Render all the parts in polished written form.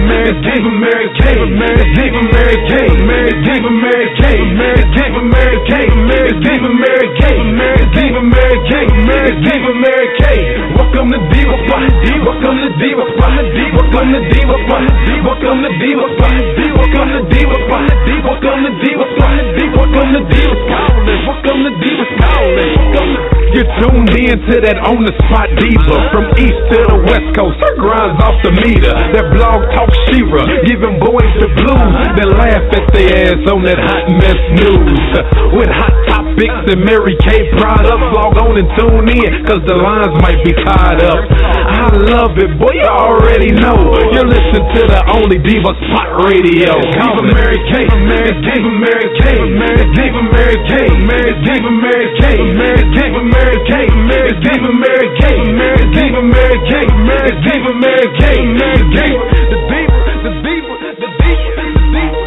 Mary Kay, Mary Kay, Mary Kay, Mary Kay, Mary Kay, Mary Kay, Mary Kay, Mary Kay, Mary Kay, Mary Kay, Mary Kay, Mary Kay, Mary Kay, Mary Kay. Welcome to Diva Spot, welcome to Diva Spot, welcome to Diva Spot, welcome to Diva Spot, welcome to Diva Spot, welcome to Diva Spot, welcome to Diva Calling, welcome to Diva Calling, welcome to. You're tuned in to that on the spot diva. From east to the west coast, her grinds off the meter. That blog talk Shira, giving boys the blues. Then laugh at their ass on that hot mess news. With hot topics and Mary Kay products, log on and tune in, cause the lines might be tied up. I love it, boy, you already know. You're listening to the only Diva Spot Radio. Diva Mary Kay, Mary Kay, Mary Kay, Mary Kay, Mary Kay, Mary Kay, Mary Kay, Mary Kay, Mary Kay, Mary Kay, Mary Kay, Mary Kay, Mary Kay, Mary Kay, Mary Kay, Mary Kay, the diva, the diva, the diva, the diva.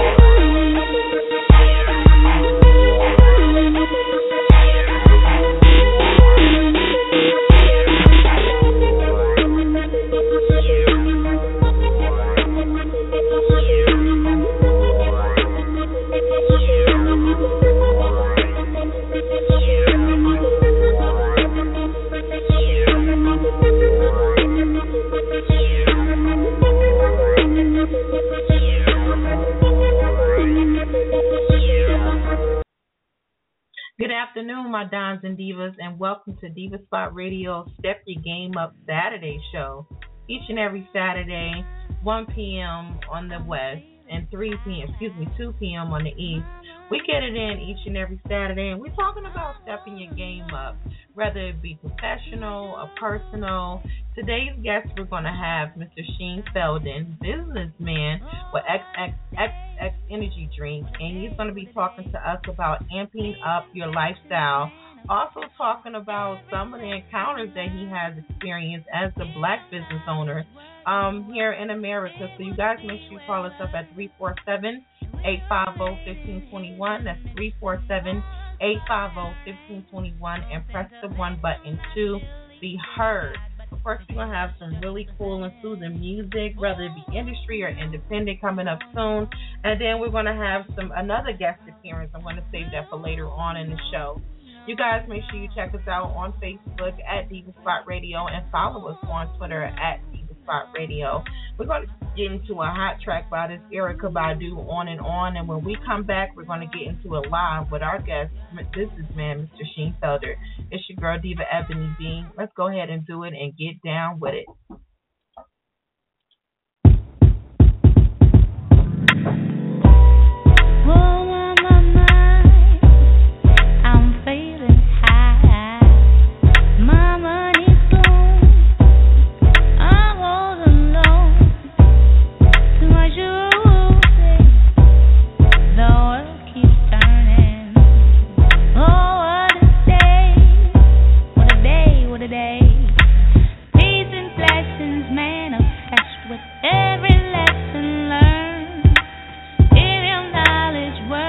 Good afternoon, my Dons and Divas, and welcome to Diva Spot Radio Step Your Game Up Saturday show. Each and every Saturday, 1 p.m. on the west and 2 p.m. on the east. We get it in each and every Saturday, and we're talking about stepping your game up, whether it be professional or personal. Today's guest, we're going to have Mr. Sheen Felden, businessman with XX Energy Drink, and he's going to be talking to us about amping up your lifestyle. Also talking about some of the encounters that he has experienced as a black business owner here in America. So you guys make sure you call us up at 347-850-1521. That's 347-850-1521, and press the 1 button to be heard. Of course, we're going to have some really cool and soothing music, whether it be industry or independent, coming up soon. And then we're going to have another guest appearance. I'm going to save that for later on in the show. You guys make sure you check us out on Facebook at Diva Spot Radio and follow us on Twitter at Diva Spot Radio. We're going to get into a hot track by this Erykah Badu, On and On. And when we come back, we're going to get into a live with our guest, businessman, Mr. Sheen Felder. It's your girl, Diva Ebony B. Let's go ahead and do it and get down with it. Every lesson learned, give him knowledge.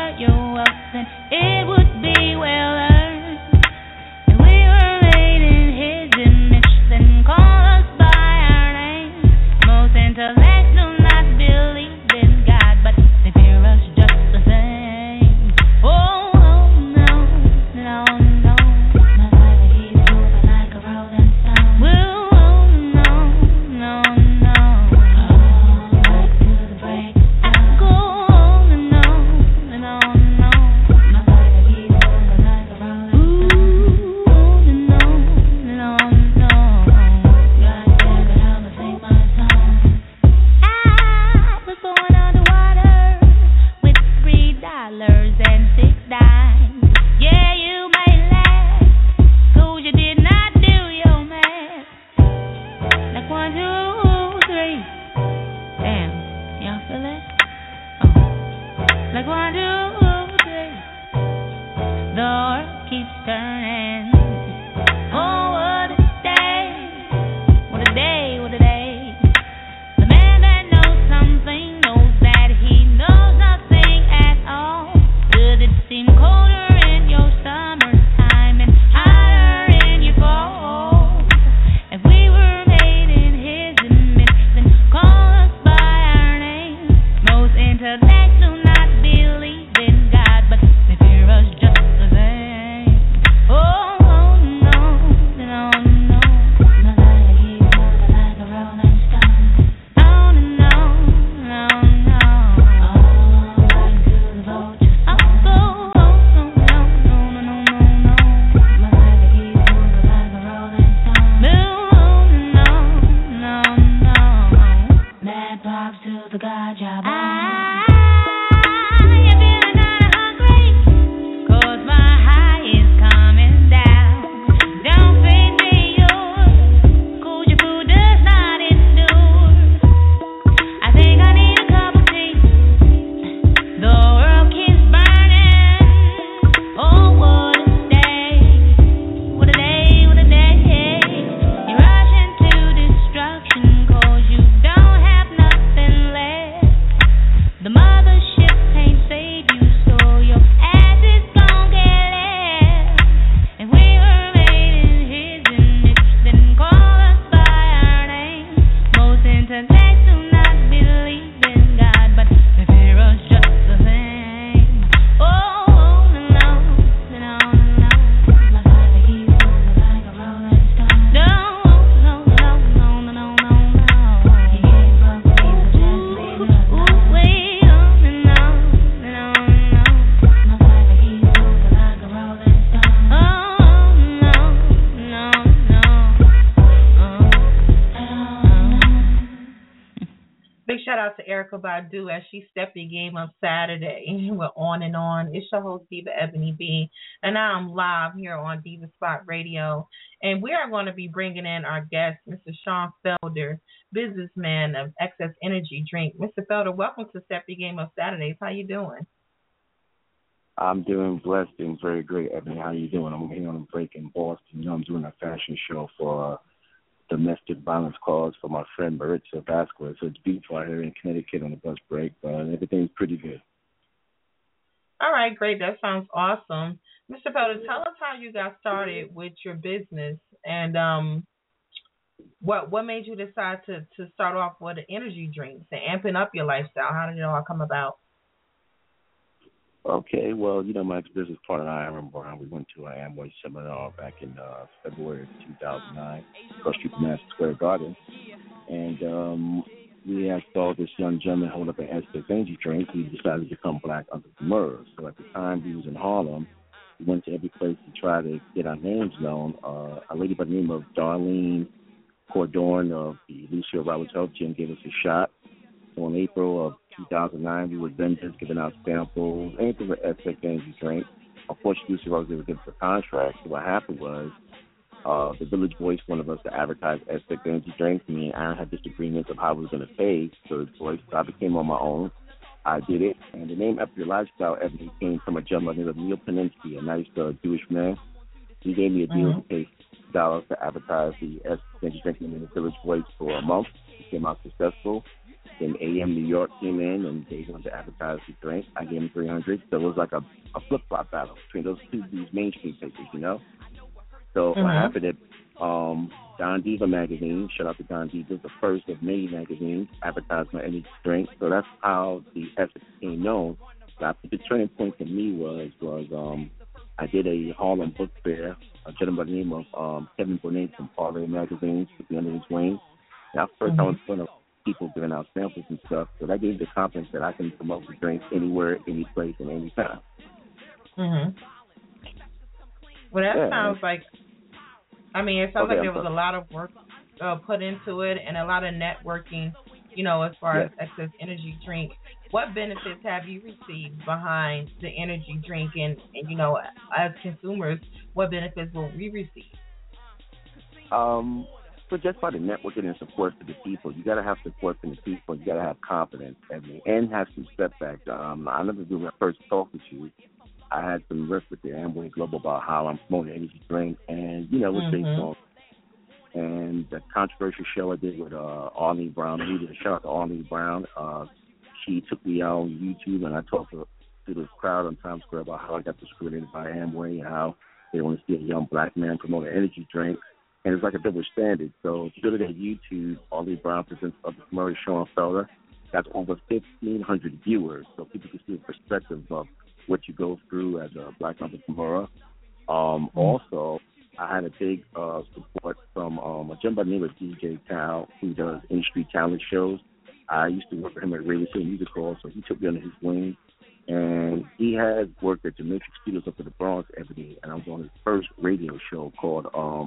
shout out to Erica Badu as she stepped the game up Saturday. We're on and on. It's your host, Diva Ebony B. And now I'm live here on Diva Spot Radio. And we are going to be bringing in our guest, Mr. Sean Felder, businessman of Excess Energy Drink. Mr. Felder, welcome to Step Your Game Up Saturdays. How you doing? I'm doing blessed and very great, Ebony. How you doing? I'm here on a break in Boston. You know, I'm doing a fashion show for domestic violence cause for my friend Maritza Vasquez. So it's beautiful out here in Connecticut on the bus break, but everything's pretty good. All right, great. That sounds awesome. Mr. Felder, tell us how you got started with your business and what made you decide to start off with the energy drinks and amping up your lifestyle? How did it all come about? Okay, well, you know, my ex-business partner and I, Aaron Brown, we went to an Amway seminar back in February of 2009, across Street from Madison Square Garden, and we asked all this young gentleman holding up an Aztec energy drink. We decided to become Black Entrepreneurs. So at the time, we was in Harlem. We went to every place to try to get our names known. A lady by the name of Darlene Cordon of the Lucille Roberts Health Gym gave us a shot. So in April of 2009, we were vendors giving out samples, anything with Aztec energy drink. Unfortunately, Lucille Roberts didn't give us a contract. So what happened was the Village Voice wanted us to advertise Aztec energy drinks. Me and Aaron had disagreements of how we were going to pay for the Voice. So I became on my own. I did it. And the name After Your Lifestyle Ebony came from a gentleman named Neil Peninsky, a nice Jewish man. He gave me a deal to pay $50 to advertise the Aztec energy drink in the Village Voice for a month. It came out successful. Then AM New York came in and they wanted to advertise the drink. I gave them $300. So it was like a flip-flop battle between these mainstream papers, you know. So what happened at Don Diva magazine, shout out to Don Diva, the first of many magazines, advertised my energy drink. So that's how the Essex became known. But the turning point for me was I did a Harlem book fair. A gentleman by the name of Kevin Bonet from Parlay magazine took me under his wing. Now, first I was in front of people giving out samples and stuff. So that gave me the confidence that I can promote the drink anywhere, any place, and any time. Well, that sounds like, it sounds like there was a lot of work put into it and a lot of networking, you know, as far as Excess Energy Drink. What benefits have you received behind the energy drink? And, you know, as consumers, what benefits will we receive? So just by the networking and support for the people, you got to have support from the people. You got to have confidence and have some setbacks. I remember when I first talked with you, I had some riff with the Amway Global about how I'm promoting energy drink, and you know, it was based on. And the controversial show I did with Arlene Brown, shout out to Arlene Brown. She took me out on YouTube, and I talked to the crowd on Times Square about how I got discriminated by Amway and how they want to see a young black man promote an energy drink. And it's like a double standard. So if you go to that YouTube, Arlene Brown presents of the Murray Sean Felder. That's over 1,500 viewers, so people can see the perspective of what you go through as a black entrepreneur. Also, I had a big support from a gentleman by the name of DJ Cal, who does industry talent shows. I used to work with him at Radio City Music Hall, so he took me under his wing. And he had worked at the Matrix Studios up in the Bronx, Ebony, and I was on his first radio show called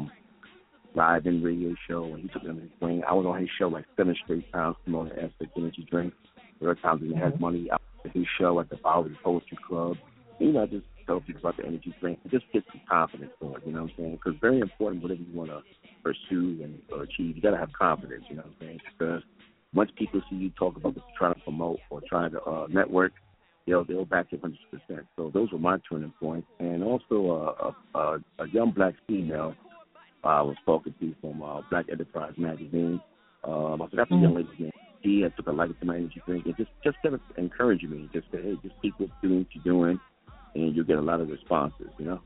Live in Radio Show, and he took me under his wing. I was on his show like 7 straight times promoting Aztec energy drink. There were times when he had money out at his show at the Bowery Poetry Club. And, you know, just tell people about the energy drink and just get some confidence for it, you know what I'm saying? Because very important, whatever you want to pursue or achieve, you got to have confidence, you know what I'm saying? Because once people see you talk about what you're trying to promote or trying to network, they'll back you 100%. So those were my turning points. And also a young black female I was talking to from Black Enterprise magazine. I forgot the young lady's name. She took a liking to my energy drink and just kept encouraging me. Just say, hey, just keep doing what you're doing, and you'll get a lot of responses, you know?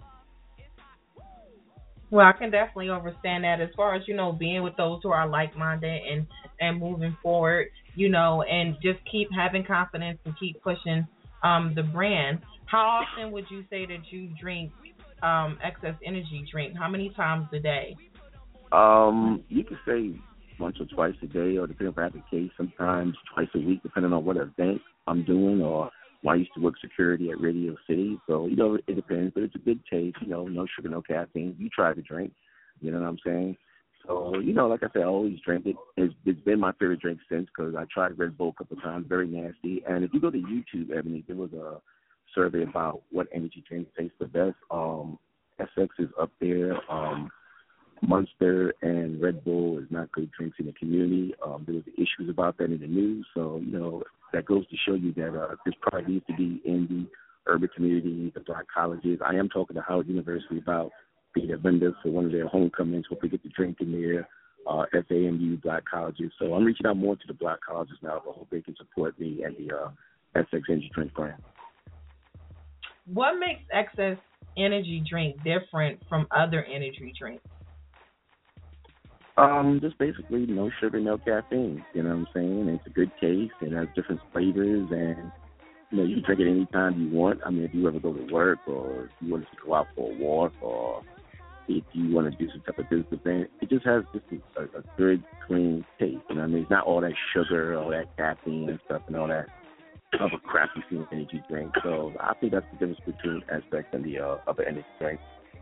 Well, I can definitely understand that as far as, you know, being with those who are like-minded and moving forward, you know, and just keep having confidence and keep pushing the brand. How often would you say that you drink Excess Energy Drink? How many times a day? You could say once or twice a day, or depending on the case, sometimes twice a week, depending on what event I'm doing, or when I used to work security at Radio City. So, you know, it depends, but it's a good taste, you know, no sugar, no caffeine. You try the drink, you know what I'm saying? So, like I said, I always drink it. It's been my favorite drink since because I tried Red Bull a couple of times, very nasty. And if you go to YouTube, Ebony, there was a survey about what energy drink tastes the best. SX is up there. Monster and Red Bull is not good drinks in the community. There was issues about that in the news. So, that goes to show you that this probably needs to be in the urban community, the black colleges. I am talking to Howard University about being a vendor for one of their homecomings. Hope we get to drink in there. FAMU black colleges. So I'm reaching out more to the black colleges now, but I hope they can support me and the SX Energy Drink brand. What makes XS Energy Drink different from other energy drinks? Just basically no sugar, no caffeine. You know what I'm saying? It's a good taste. It has different flavors, and you can drink it anytime you want. I mean, if you ever go to work, or if you want to go out for a walk, or if you want to do some type of business event, it just has just a good, clean taste. It's not all that sugar, all that caffeine and stuff, and all that other crap you see in energy drink. So I think that's the difference between SX and the other energy drink.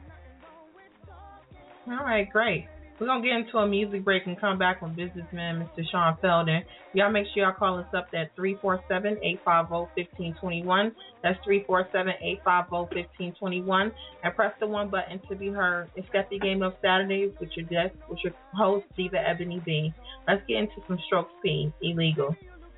All right, great. We're going to get into a music break and come back with businessman Mr. Sean Felden. Y'all make sure y'all call us up at 347-850-1521. That's 347-850-1521. And press the 1 button to be heard. It's Step Your Game Up Saturdays with your host, Diva Ebony B. Let's get into some Strokes P, Illegal.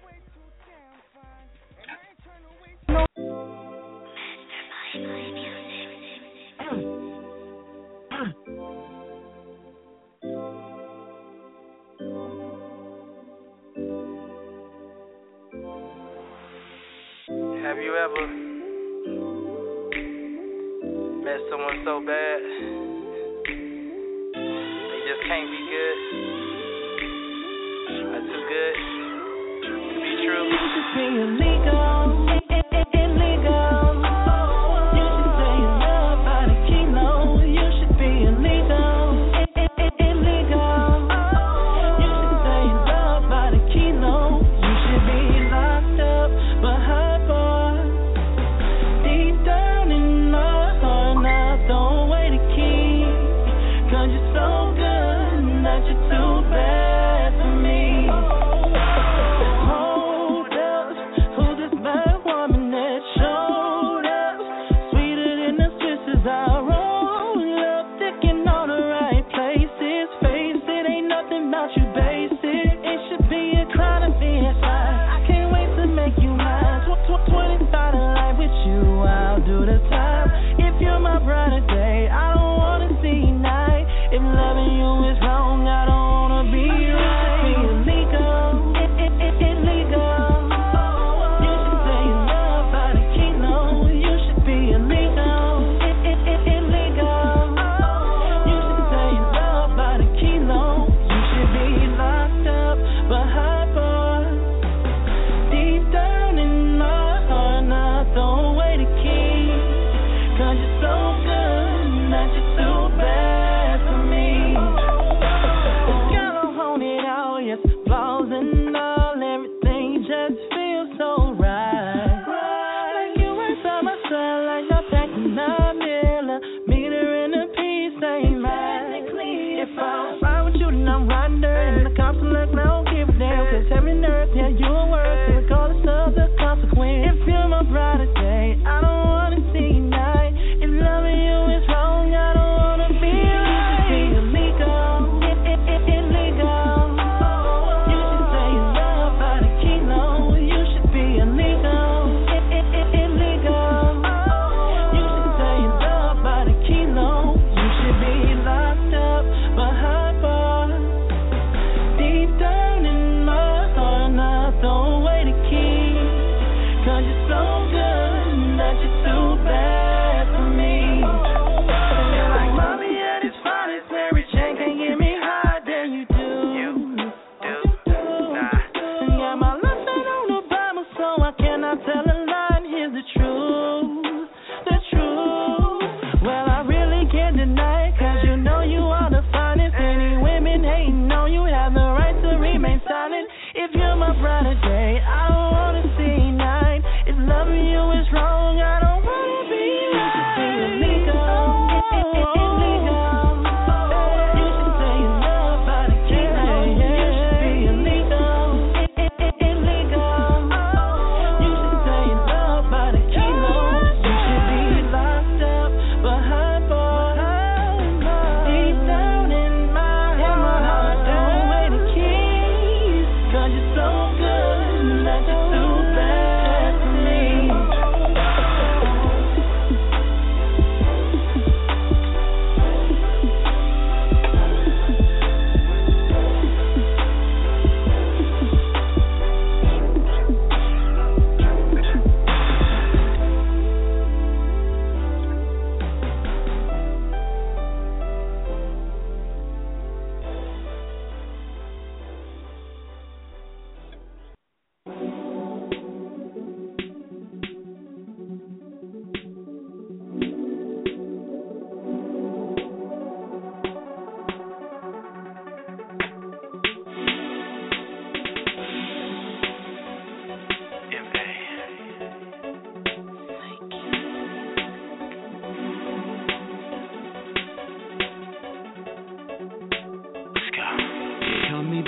Have you ever met someone so bad they just can't be good? Or too good to be true? You should be illegal. You should say you love by the kilo. You should be illegal. You should say you love by the kilo. You should be locked up behind.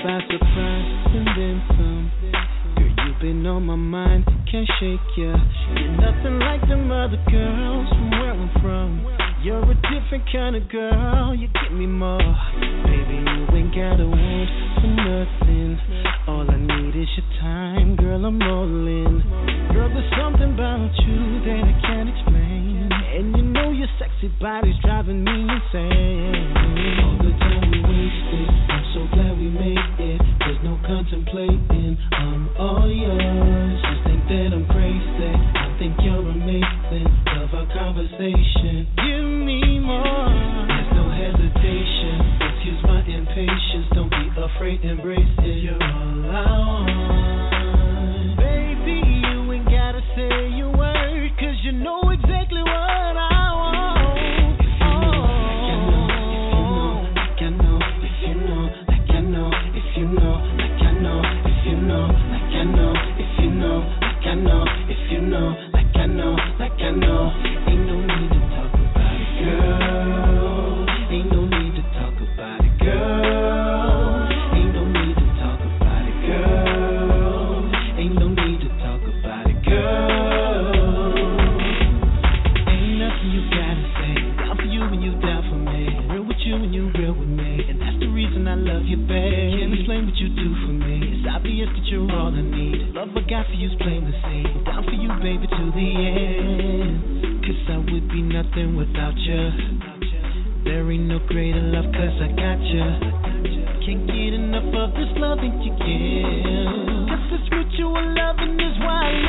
by surprise and then some. Girl, you've been on my mind, can't shake ya. You're nothing like them other girls from where I'm from. You're a different kind of girl, you get me more. Baby, you ain't gotta want for nothing. All I need is your time, girl, I'm all in. Girl, there's something about you that I can't explain. And you know your sexy body's driving me insane. All the time we wasted, I'm so glad we made it. There's no contemplating, I'm all yours. You think that I'm crazy, I think you're amazing. Love our conversation, give me more. There's no hesitation, excuse my impatience. Don't be afraid, embrace it. You're all I want. Baby, you ain't gotta say a word, 'cause you know exactly what I want. Like I know, if you know, like I know, if you know, like I know, if you know, like I know, if you know, like I know, if you know, like I know, like I know. Ain't no need to talk about it, girl. Ain't no need to talk about it, girl. Ain't no need to talk about it, girl. Ain't no need to talk about it, girl. Ain't nothing you gotta say. Down for you and you down for me. Real with you and you real with me. And that's the reason I love you, babe. Can't explain what you do for me. It's obvious that you're all I need. Love I got for you's plain to see. Down for you, baby, to the end. 'Cause I would be nothing without you. There ain't no greater love 'cause I got you. Can't get enough of this love that you give. 'Cause this mutual loving is why I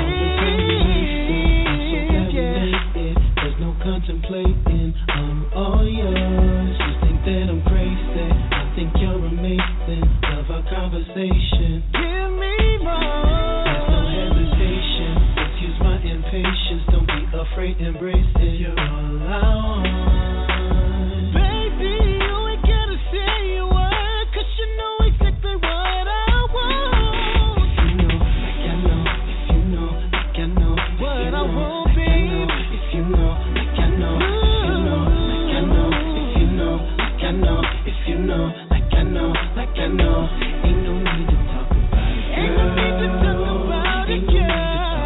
live. Yeah. There's no contemplating, I'm all yours. You think that I'm crazy, I think you're amazing. Love our conversation, give me more. There's no hesitation, excuse my impatience. Don't be afraid, embrace it. You're all I want. Baby, you ain't gotta say a word, 'cause you know exactly what I want. If you know, like I know, if you know, like I know, what I want, babe. If you know, like I know, if you know, like I know, if you know, like I know, if you know, like I know, like I know. Ain't no need to talk about it, girl. Ain't no need to talk about it, girl.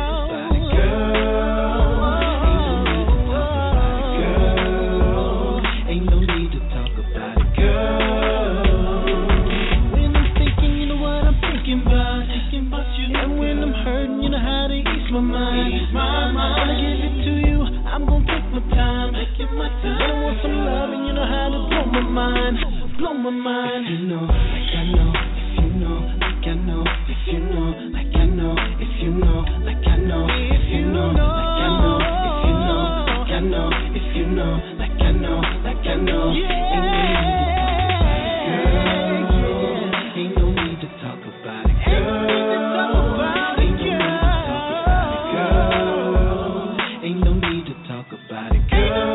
Ain't no need to talk about it, girl. When I'm thinking, you know what I'm thinking about. Thinking about you. And when I'm hurting, you know how to ease my mind. I'm gonna give it to you, I'm gonna take my time. When I want some love, and you know how to blow my mind. Blow my mind. If you know, like I know, if you know, like I know, if you know, like I know, if you know, like I know, if you know, like I know, if you know, like I know, if you know, like I know, like I know. Ain't no need to talk about it, girl. Ain't no need to talk about it, girl. Ain't no need to talk about it, girl.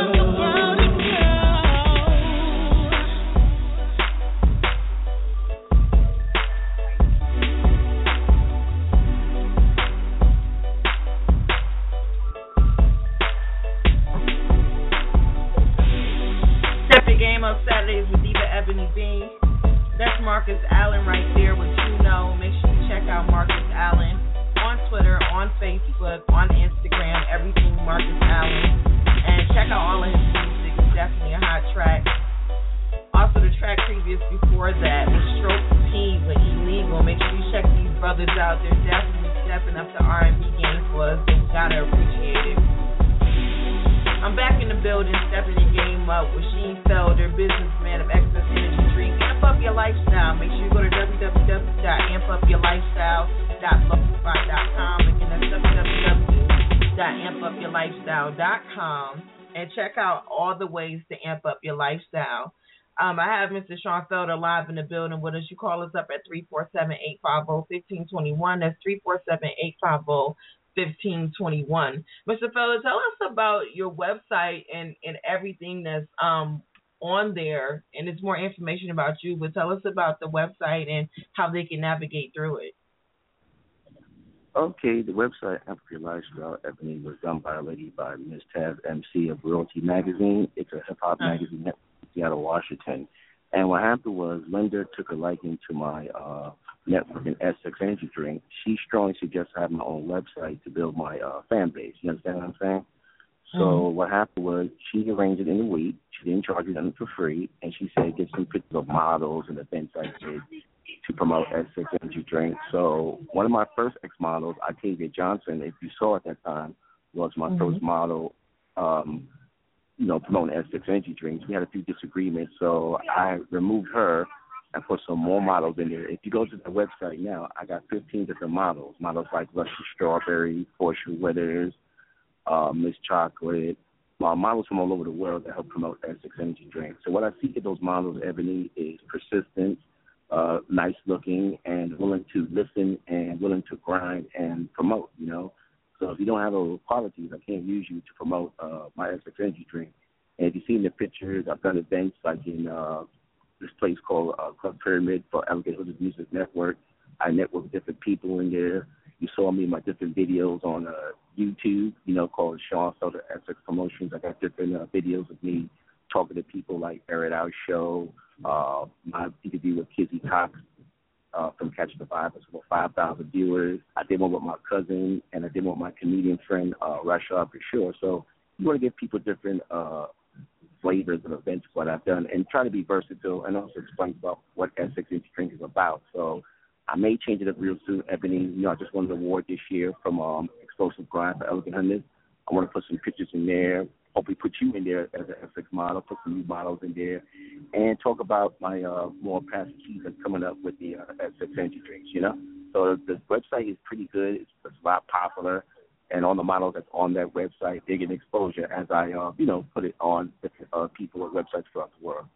Step Your Game Up Saturdays with Diva Ebony B. That's Marcus Allen right there with You Know. Make sure you check out Marcus Allen on Twitter, on Facebook, on Instagram, everything Marcus Allen. And check out all of his music. It's definitely a hot track. Also, the track previous before that was Stroke P with Illegal. Make sure you check these brothers out. They're definitely stepping up the R&B game for us. We gotta appreciate it. I'm back in the building, stepping your game up with Sheen Felder, businessman of Excess Energy Drink. Amp Up Your Lifestyle. Make sure you go to www.ampupyourlifestyle.blogspot.com. Again, that's www.ampupyourlifestyle.com. And check out all the ways to amp up your lifestyle. I have Mr. Sean Felder live in the building with us. You call us up at 347-850-1521. That's 347-850-1521. Mr. Felder, tell us about your website and everything that's on there, and it's more information about you, but tell us about the website and how they can navigate through it. Okay, the website, Amp Up Your Lifestyle, Ebony, was done by a lady by Ms. Taz MC of Royalty Magazine. It's a hip-hop magazine network in Seattle, Washington. And what happened was Linda took a liking to my network and Essex Energy Drink. She strongly suggested I have my own website to build my fan base. You understand what I'm saying? So what happened was she arranged it in a week. She didn't charge me nothing for free, and she said get some pictures of models and events I did to promote Essex Energy Drink. So one of my first ex-models, Octavia Johnson, if you saw at that time, was my first model, promoting Essex Energy Drinks. We had a few disagreements, so I removed her and put some more models in there. If you go to the website now, I got 15 different models like Luscious Strawberry, Portia Withers, Miss Chocolate, models from all over the world that help promote Essex Energy Drinks. So what I see in those models, Ebony, is persistence, nice looking, and willing to listen and willing to grind and promote, So if you don't have those qualities, I can't use you to promote my Essex Energy Drink. And if you've seen the pictures, I've done events like in this place called Club Pyramid for Alligator Hood Music Network. I network with different people in there. You saw me in my different videos on YouTube, called Sean Felder Essex Promotions. I got different videos of me talking to people like Air It Out Show, my interview with Kizzy Cox from Catch the Vibe. It's about 5,000 viewers. I did one with my cousin, and I did one with my comedian friend, Rashad Bashir. So you want to give people different flavors of events, what I've done, and try to be versatile and also explain about what Essex Energy Drink is about. So I may change it up real soon, Ebony. I just won an award this year from Explosive Grind for Elegant Hunters. I want to put some pictures in there, hopefully put you in there as an Essex model, put some new models in there, and talk about my more past achievements coming up with the Essex Energy Drinks, So the website is pretty good. It's a lot popular, and all the models that's on that website, they get exposure as I, put it on different people at websites throughout the world.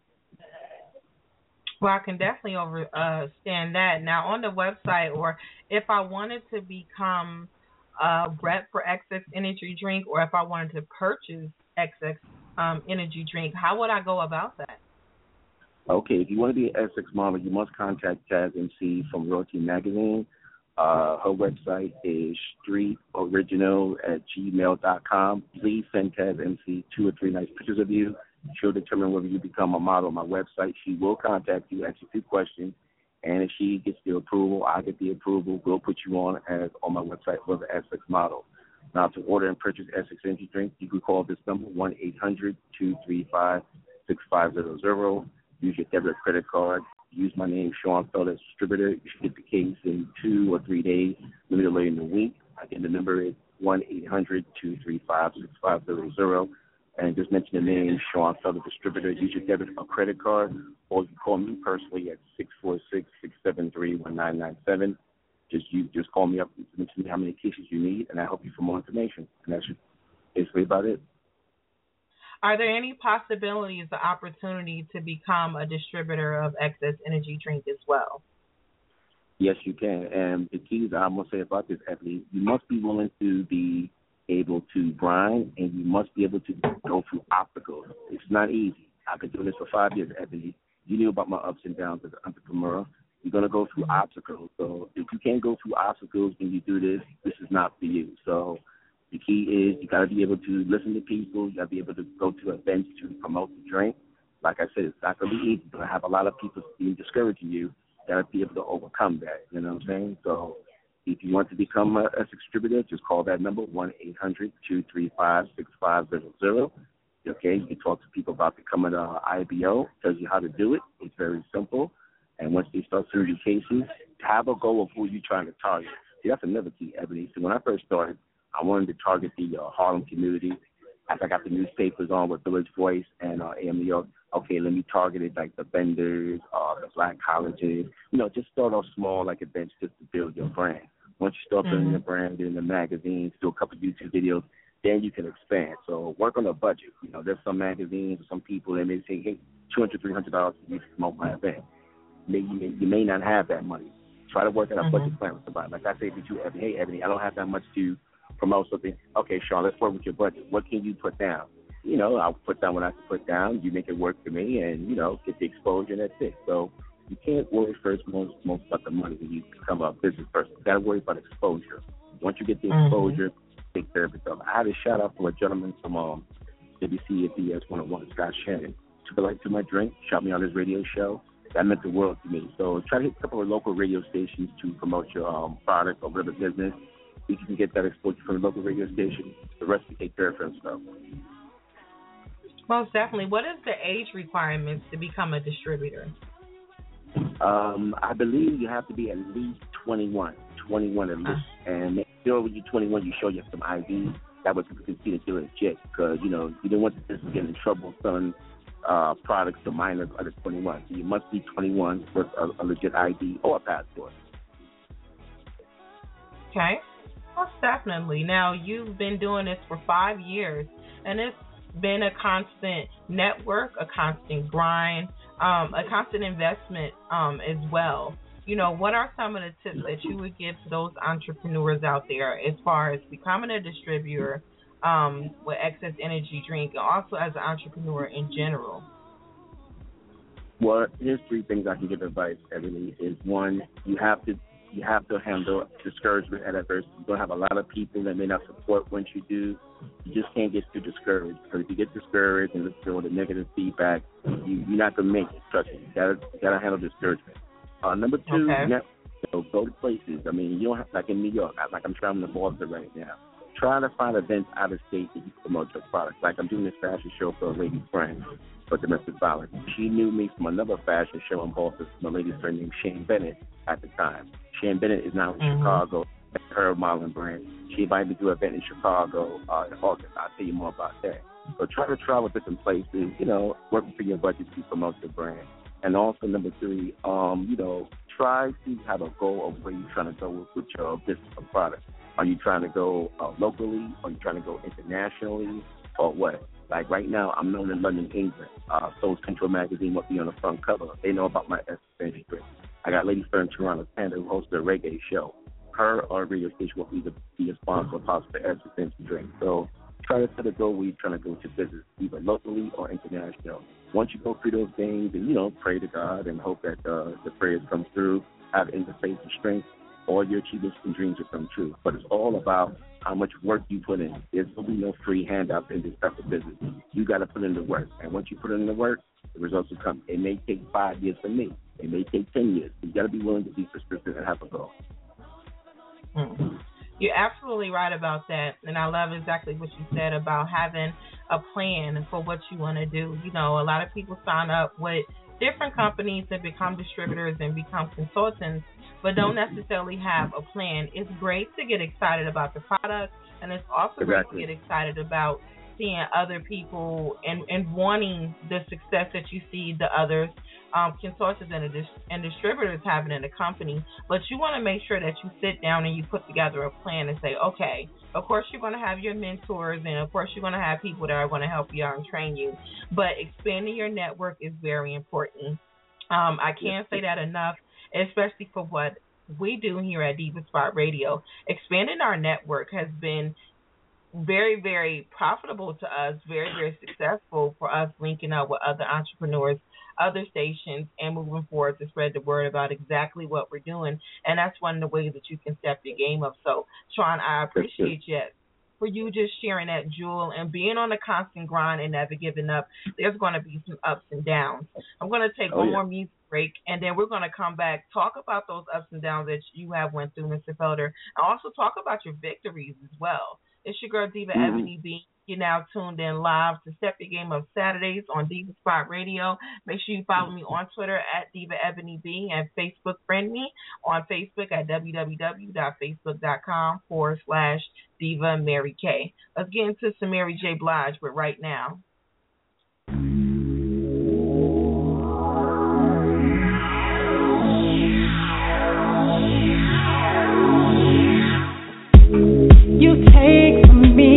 Well, I can definitely understand that. Now, on the website, or if I wanted to become a rep for Essex Energy Drink, or if I wanted to purchase Essex Energy Drink, how would I go about that? Okay, if you want to be an Essex model, you must contact Taz MC from Royalty Magazine. Her website is streetoriginal@gmail.com. Please send Taz MC 2 or 3 nice pictures of you. She'll determine whether you become a model on my website. She will contact you, ask you a few questions, and if she gets the approval, I get the approval, we'll put you on my website for the Essex model. Now, to order and purchase Essex Energy Drink, you can call this number, 1-800-235-6500. Use your debit or credit card. Use my name, Sean Felder, distributor. You should get the case in 2 or 3 days, maybe later in the week. Again, the number is 1-800-235-6500. And just mention the name, Sean Felder, distributor. Use your debit or credit card, or you can call me personally at 646-673-1997. Just call me up and mention how many cases you need, and I'll help you for more information. And that's basically about it. Are there any possibilities, the opportunity to become a distributor of Essex Energy Drink as well? Yes, you can. And the keys I'm going to say about this, Ebony, you must be willing to be able to grind, and you must be able to go through obstacles. It's not easy. I've been doing this for 5 years, Ebony. You knew about my ups and downs as an entrepreneur. You're going to go through obstacles. So if you can't go through obstacles when you do this, this is not for you. So the key is you got to be able to listen to people. You got to be able to go to events to promote the drink. Like I said, it's not going to be easy. You're going to have a lot of people being discouraging you. You got to be able to overcome that. You know what I'm saying? So if you want to become a distributor, just call that number, 1-800-235-6500. Okay, you can talk to people about becoming an IBO. Tells you how to do it. It's very simple. And once they start seeing your cases, have a goal of who you're trying to target. See, that's another key, Ebony. So when I first started, I wanted to target the Harlem community. As I got the newspapers on with Village Voice and AM New York, okay, let me target it like the vendors, the black colleges. Just start off small, like events, just to build your brand. Once you start building your brand in the magazines, do a couple of YouTube videos, then you can expand. So work on a budget. There's some magazines or some people that may say, hey, $200, $300 for you to promote my event. You may not have that money. Try to work out a budget plan with somebody. Like I say to you, hey, Ebony, I don't have that much to promote something. Okay, Sean, let's work with your budget. What can you put down? I'll put down what I can put down. You make it work for me and, get the exposure, and that's it. So you can't worry first most about the money when you become a business person. You got to worry about exposure. Once you get the exposure, take care of yourself. I had a shout out for a gentleman from WCFBS 101, Scott Shannon, Took a light to my drink, shot me on his radio show. That meant the world to me. So try to hit a couple of local radio stations to promote your product or whatever business. If you can get that exposure from a local radio station, the rest will take care of itself. Most definitely. What is the age requirements to become a distributor? I believe you have to be at least 21 at least. And make sure when you're 21, you show you some ID. That way people can see that you're legit. Because, you don't want the business getting in trouble selling products to minors under 21. So you must be 21 with a legit ID or a passport. Okay. Most definitely. Now, you've been doing this for 5 years, and it's been a constant network, a constant grind, a constant investment as well. What are some of the tips that you would give to those entrepreneurs out there as far as becoming a distributor with Excess Energy Drink, and also as an entrepreneur in general? Well, here's 3 things I can give advice, Ebony. Is one, you have to handle discouragement at adversity. You're going to have a lot of people that may not support what you do. You just can't get too discouraged. Because if you get discouraged and listen to all the negative feedback, you're not going to make it. Trust me. You got to handle discouragement. Number 2, go to places. I mean, you don't have, like in New York, like I'm traveling to Boston right now. Try to find events out of state that you promote your product. Like I'm doing this fashion show for a lady friend for domestic violence. She knew me from another fashion show in Boston from a lady friend named Shane Bennett at the time. Shane Bennett is now in Chicago at her modeling brand. She invited me to an event in Chicago in August. I'll tell you more about that. So try to travel different places, working for your budget to promote your brand. And also, number 3, try to have a goal of where you're trying to go with your business or product. Are you trying to go locally? Are you trying to go internationally? Or what? Like right now, I'm known in London, England. Soul Central magazine will be on the front cover. They know about my Essence Energy Drink. I got a lady friend in Toronto, Panda, who hosts a reggae show. Her radio station will be a sponsor of House for Essence Energy Drink. So try to set a goal where you're trying to go with your business, either locally or international. Once you go through those things and, pray to God and hope that the prayers come through, have inner faith and strength, all your achievements and dreams will come true. But it's all about how much work you put in. There's going to be no free handout in this type of business. You got to put in the work. And once you put in the work, the results will come. It may take 5 years for me. It may take 10 years. You got to be willing to be persistent and have a goal. You're absolutely right about that, and I love exactly what you said about having a plan for what you want to do. A lot of people sign up with different companies and become distributors and become consultants, but don't necessarily have a plan. It's great to get excited about the product, and it's also great to get excited about seeing other people and wanting the success that you see the others, consultants and distributors having in the company. But you want to make sure that you sit down and you put together a plan and say, okay, of course you're going to have your mentors, and of course you're going to have people that are going to help you out and train you. But expanding your network is very important. I can't say that enough, especially for what we do here at Diva Spot Radio. Expanding our network has been very, very profitable to us, very, very successful for us, linking up with other entrepreneurs, other stations, and moving forward to spread the word about exactly what we're doing. And that's one of the ways that you can step your game up. So, Sean, I appreciate you for you just sharing that, Jewel, and being on a constant grind and never giving up. There's going to be some ups and downs. I'm going to take one more music break, and then we're going to come back, talk about those ups and downs that you have went through, Mr. Felder, and also talk about your victories as well. It's your girl, Diva Ebony B. You're now tuned in live to Step Your Game Up Saturdays on Diva Spot Radio. Make sure you follow me on Twitter at Diva Ebony B, and Facebook friend me on Facebook at www.facebook.com/Diva Mary K. Let's get into some Mary J. Blige with Right Now. You take from me,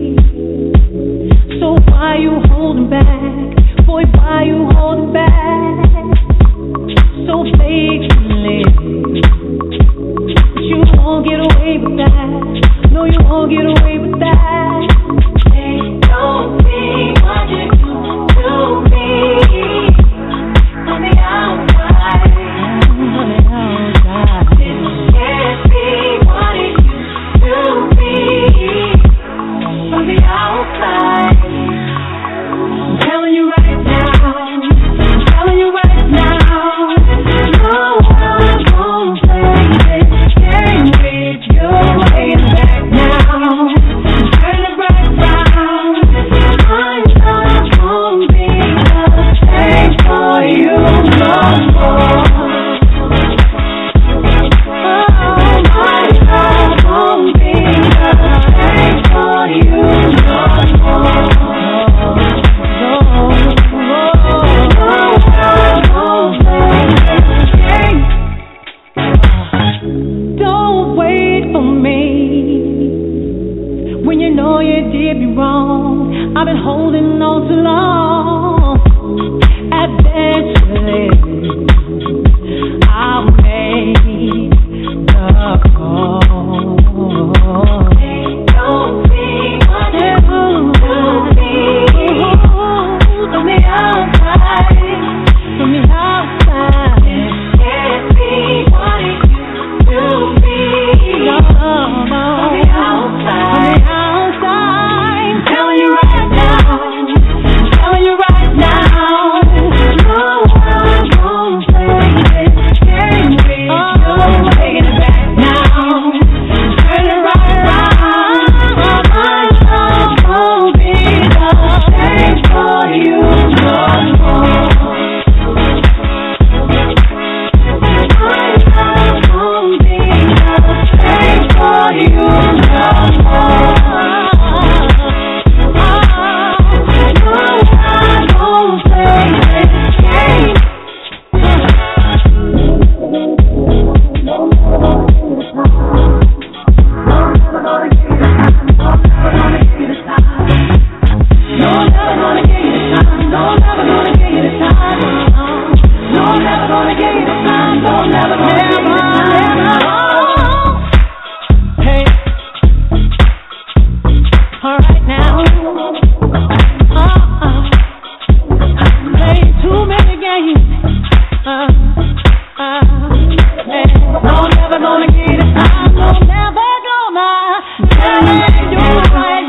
so why you holding back? Boy, why you holding back? So faithfully, but you won't get away with that. No, you won't get away with that. They don't think never gonna give you the time. No, never gonna give you the time. Hey, all right now. Played too many games. No, never gonna give you the time. No, never gonna tell you right.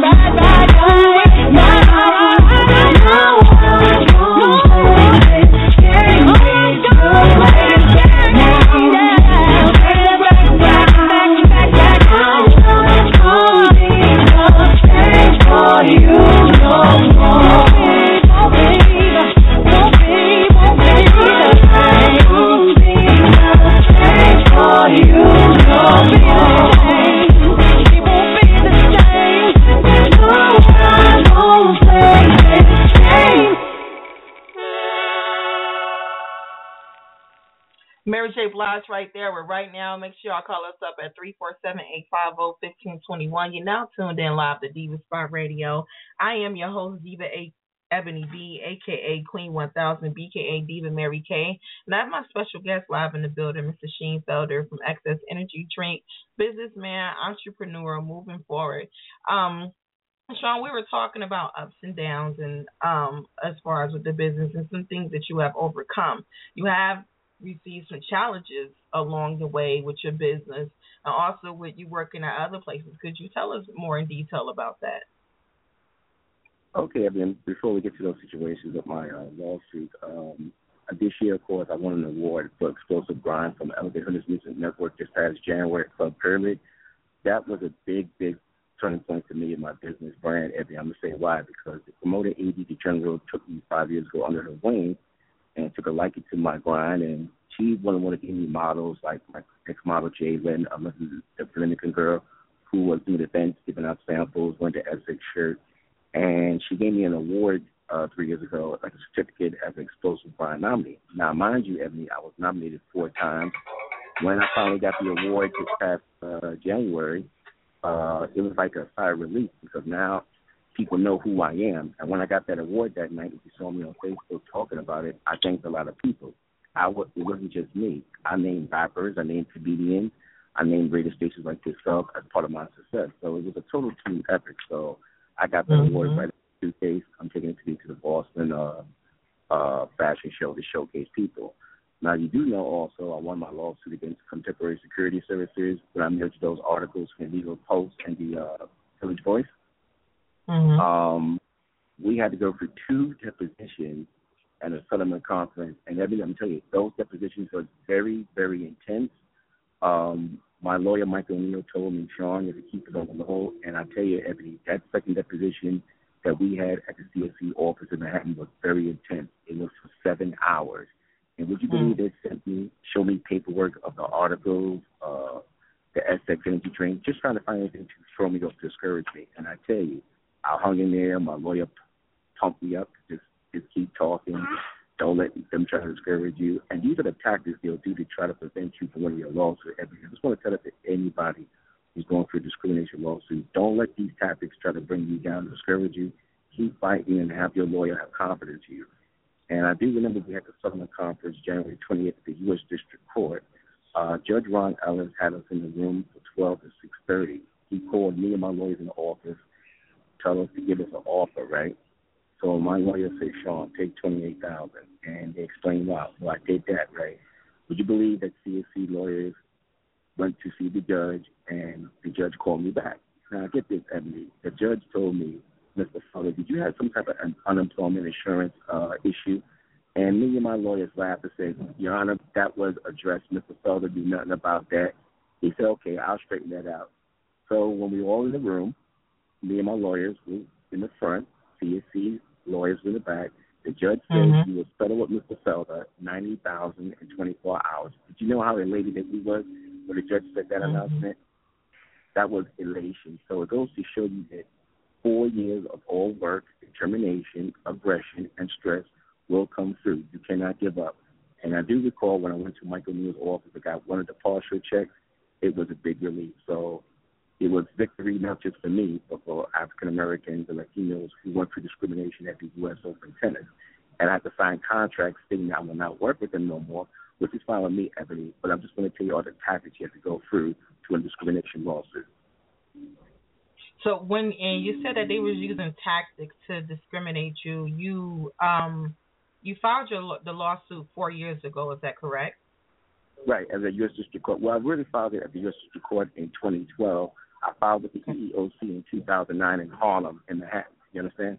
Mary J. Blige right there. We're right now. Make sure y'all call us up at 347-850-1521. You're now tuned in live to Diva Spot Radio. I am your host, Diva Ebony B, a.k.a. Queen 1000, b.k.a. Diva Mary K. And I have my special guest live in the building, Mr. Sheen Felder from Access Energy Drink, businessman, entrepreneur, moving forward. Sean, we were talking about ups and downs and as far as with the business and some things that you have overcome. You have received some challenges along the way with your business and also with you working at other places. Could you tell us more in detail about that? Okay, I mean, before we get to those situations with my lawsuit, this year, of course, I won an award for Explosive Grind from Elevate Hunters Music Network this past January at Club Pyramid. That was a big, big turning point for me in my business brand. I'm going to say why, because the promoter, A.D. General, took me 5 years ago under her wing and took a liking to my grind, and she wanted to give me models like my ex-model Jalen, the Dominican girl who was doing events, giving out samples, wearing the Essex shirt, and she gave me an award 3 years ago, like a certificate as an Explosive Grind nominee. Now, mind you, Ebony, I was nominated 4 times. When I finally got the award this past January, it was like a sigh of relief because now people know who I am. And when I got that award that night, if you saw me on Facebook talking about it, I thanked a lot of people. It wasn't just me. I named rappers, I named comedians, I named radio stations like yourself as part of my success. So it was a total team effort. So I got that award right after 2 days. I'm taking it to the Boston fashion show to showcase people. Now, you do know also I won my lawsuit against Contemporary Security Services when I merged those articles from the Legal Post and the Village Voice. We had to go through 2 depositions and a settlement conference, and let me tell you, those depositions are very, very intense. My lawyer, Michael O'Neill, told me, Sean, you have to keep it on the low, and I tell you, Ebony, that second deposition that we had at the CSC office in Manhattan was very intense. It was for 7 hours. And would you believe they showed me paperwork of the articles, the SX Energy Drink, just trying to find anything to throw me off, to discourage me. And I tell you, I hung in there. My lawyer pumped me up, just keep talking. Don't let them try to discourage you. And these are the tactics they'll do to try to prevent you from winning your lawsuit. I just want to tell it to anybody who's going through a discrimination lawsuit. Don't let these tactics try to bring you down, discourage you. Keep fighting and have your lawyer have confidence in you. And I do remember we had the settlement conference January 28th at the U.S. District Court. Judge Ron Ellis had us in the room from 12 to 6:30. He called me and my lawyers in the office, tell us to give us an offer, right? So my lawyer said, Sean, take $28,000. And they explained why. Well, I did that, right? Would you believe that CSC lawyers went to see the judge, and the judge called me back? Now, get this, Emily. The judge told me, Mr. Felder, did you have some type of unemployment insurance issue? And me and my lawyers laughed and said, Your Honor, that was addressed. Mr. Felder do nothing about that. He said, okay, I'll straighten that out. So when we were all in the room, me and my lawyers were in the front, CSC lawyers in the back. The judge said he was settled with Mr. Felder, $90,000 in 24 hours. Did you know how elated that we was when the judge said that announcement? That was elation. So it goes to show you that 4 years of all work, determination, aggression, and stress will come through. You cannot give up. And I do recall when I went to Michael Neal's office, I got one of the partial checks. It was a big relief. So it was victory not just for me, but for African Americans and Latinos who went through discrimination at the U.S. Open Tennis. and I had to sign contracts stating that I will not work with them no more, which is fine with me, Ebony. But I'm just going to tell you all the tactics you have to go through to a discrimination lawsuit. So and you said that they was using tactics to discriminate you, you filed the lawsuit 4 years ago. Is that correct? Right, as a U.S. District Court. Well, I really filed it at the U.S. District Court in 2012. I filed with the EEOC in 2009 in Harlem, in Manhattan. You understand?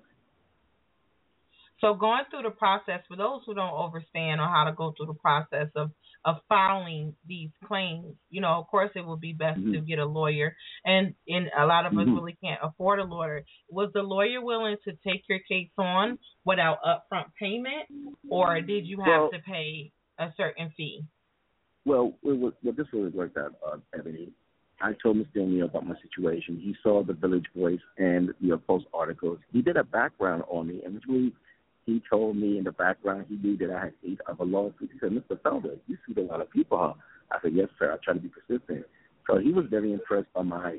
So going through the process, for those who don't understand or how to go through the process of filing these claims, of course it would be best to get a lawyer, and a lot of us really can't afford a lawyer. Was the lawyer willing to take your case on without upfront payment, or did you have to pay a certain fee? Well, this really worked out, Ebony. I told Mr. O'Neill about my situation. He saw the Village Voice and the Post articles. He did a background on me, and he told me in the background he knew that I had 8 other lawsuits. He said, Mr. Felder, you sued a lot of people, huh? I said, yes, sir. I try to be persistent. So he was very impressed by my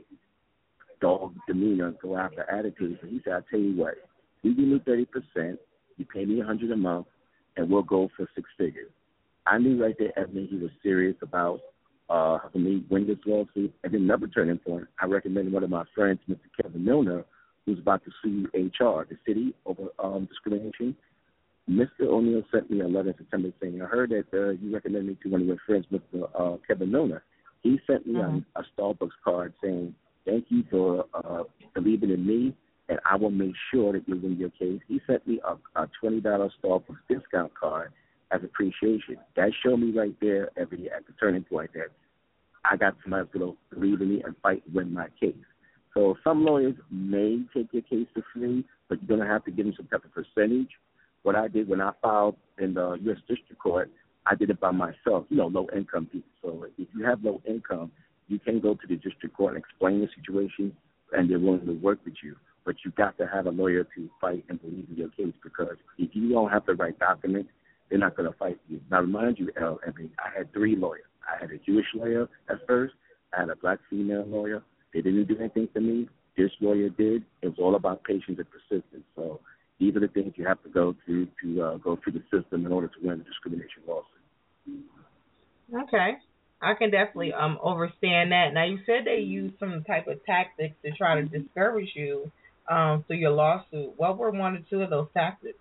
dog demeanor and go after attitude. So he said, I'll tell you what, you give me 30%, you pay me $100 a month, and we'll go for 6 figures. I knew right there, Ebony, he was serious about helping me win this lawsuit. And then another turning point, I recommended one of my friends, Mr. Kevin Milner, who's about to sue HR, the city, over discrimination. Mr. O'Neill sent me a letter in September saying, I heard that you recommended me to one of your friends, Mr. Kevin Milner. He sent me a Starbucks card saying, thank you for believing in me, and I will make sure that you win your case. He sent me a $20 Starbucks discount card as appreciation. That showed me right there at the turning point that I got somebody who's going to believe in me and fight and win my case. So some lawyers may take your case for free, but you're going to have to give them some type of percentage. What I did when I filed in the U.S. District Court, I did it by myself, low-income people. So if you have low income, you can go to the district court and explain the situation, and they're willing to work with you. But you got to have a lawyer to fight and believe in your case, because if you don't have the right documents, they're not going to fight you. Now, remind you, I had 3 lawyers. I had a Jewish lawyer at first. I had a black female lawyer. They didn't do anything for me. This lawyer did. It was all about patience and persistence. So these are the things you have to go through to go through the system in order to win a discrimination lawsuit. Okay. I can definitely understand that. Now, you said they used some type of tactics to try to discourage you through your lawsuit. What were 1 or 2 of those tactics?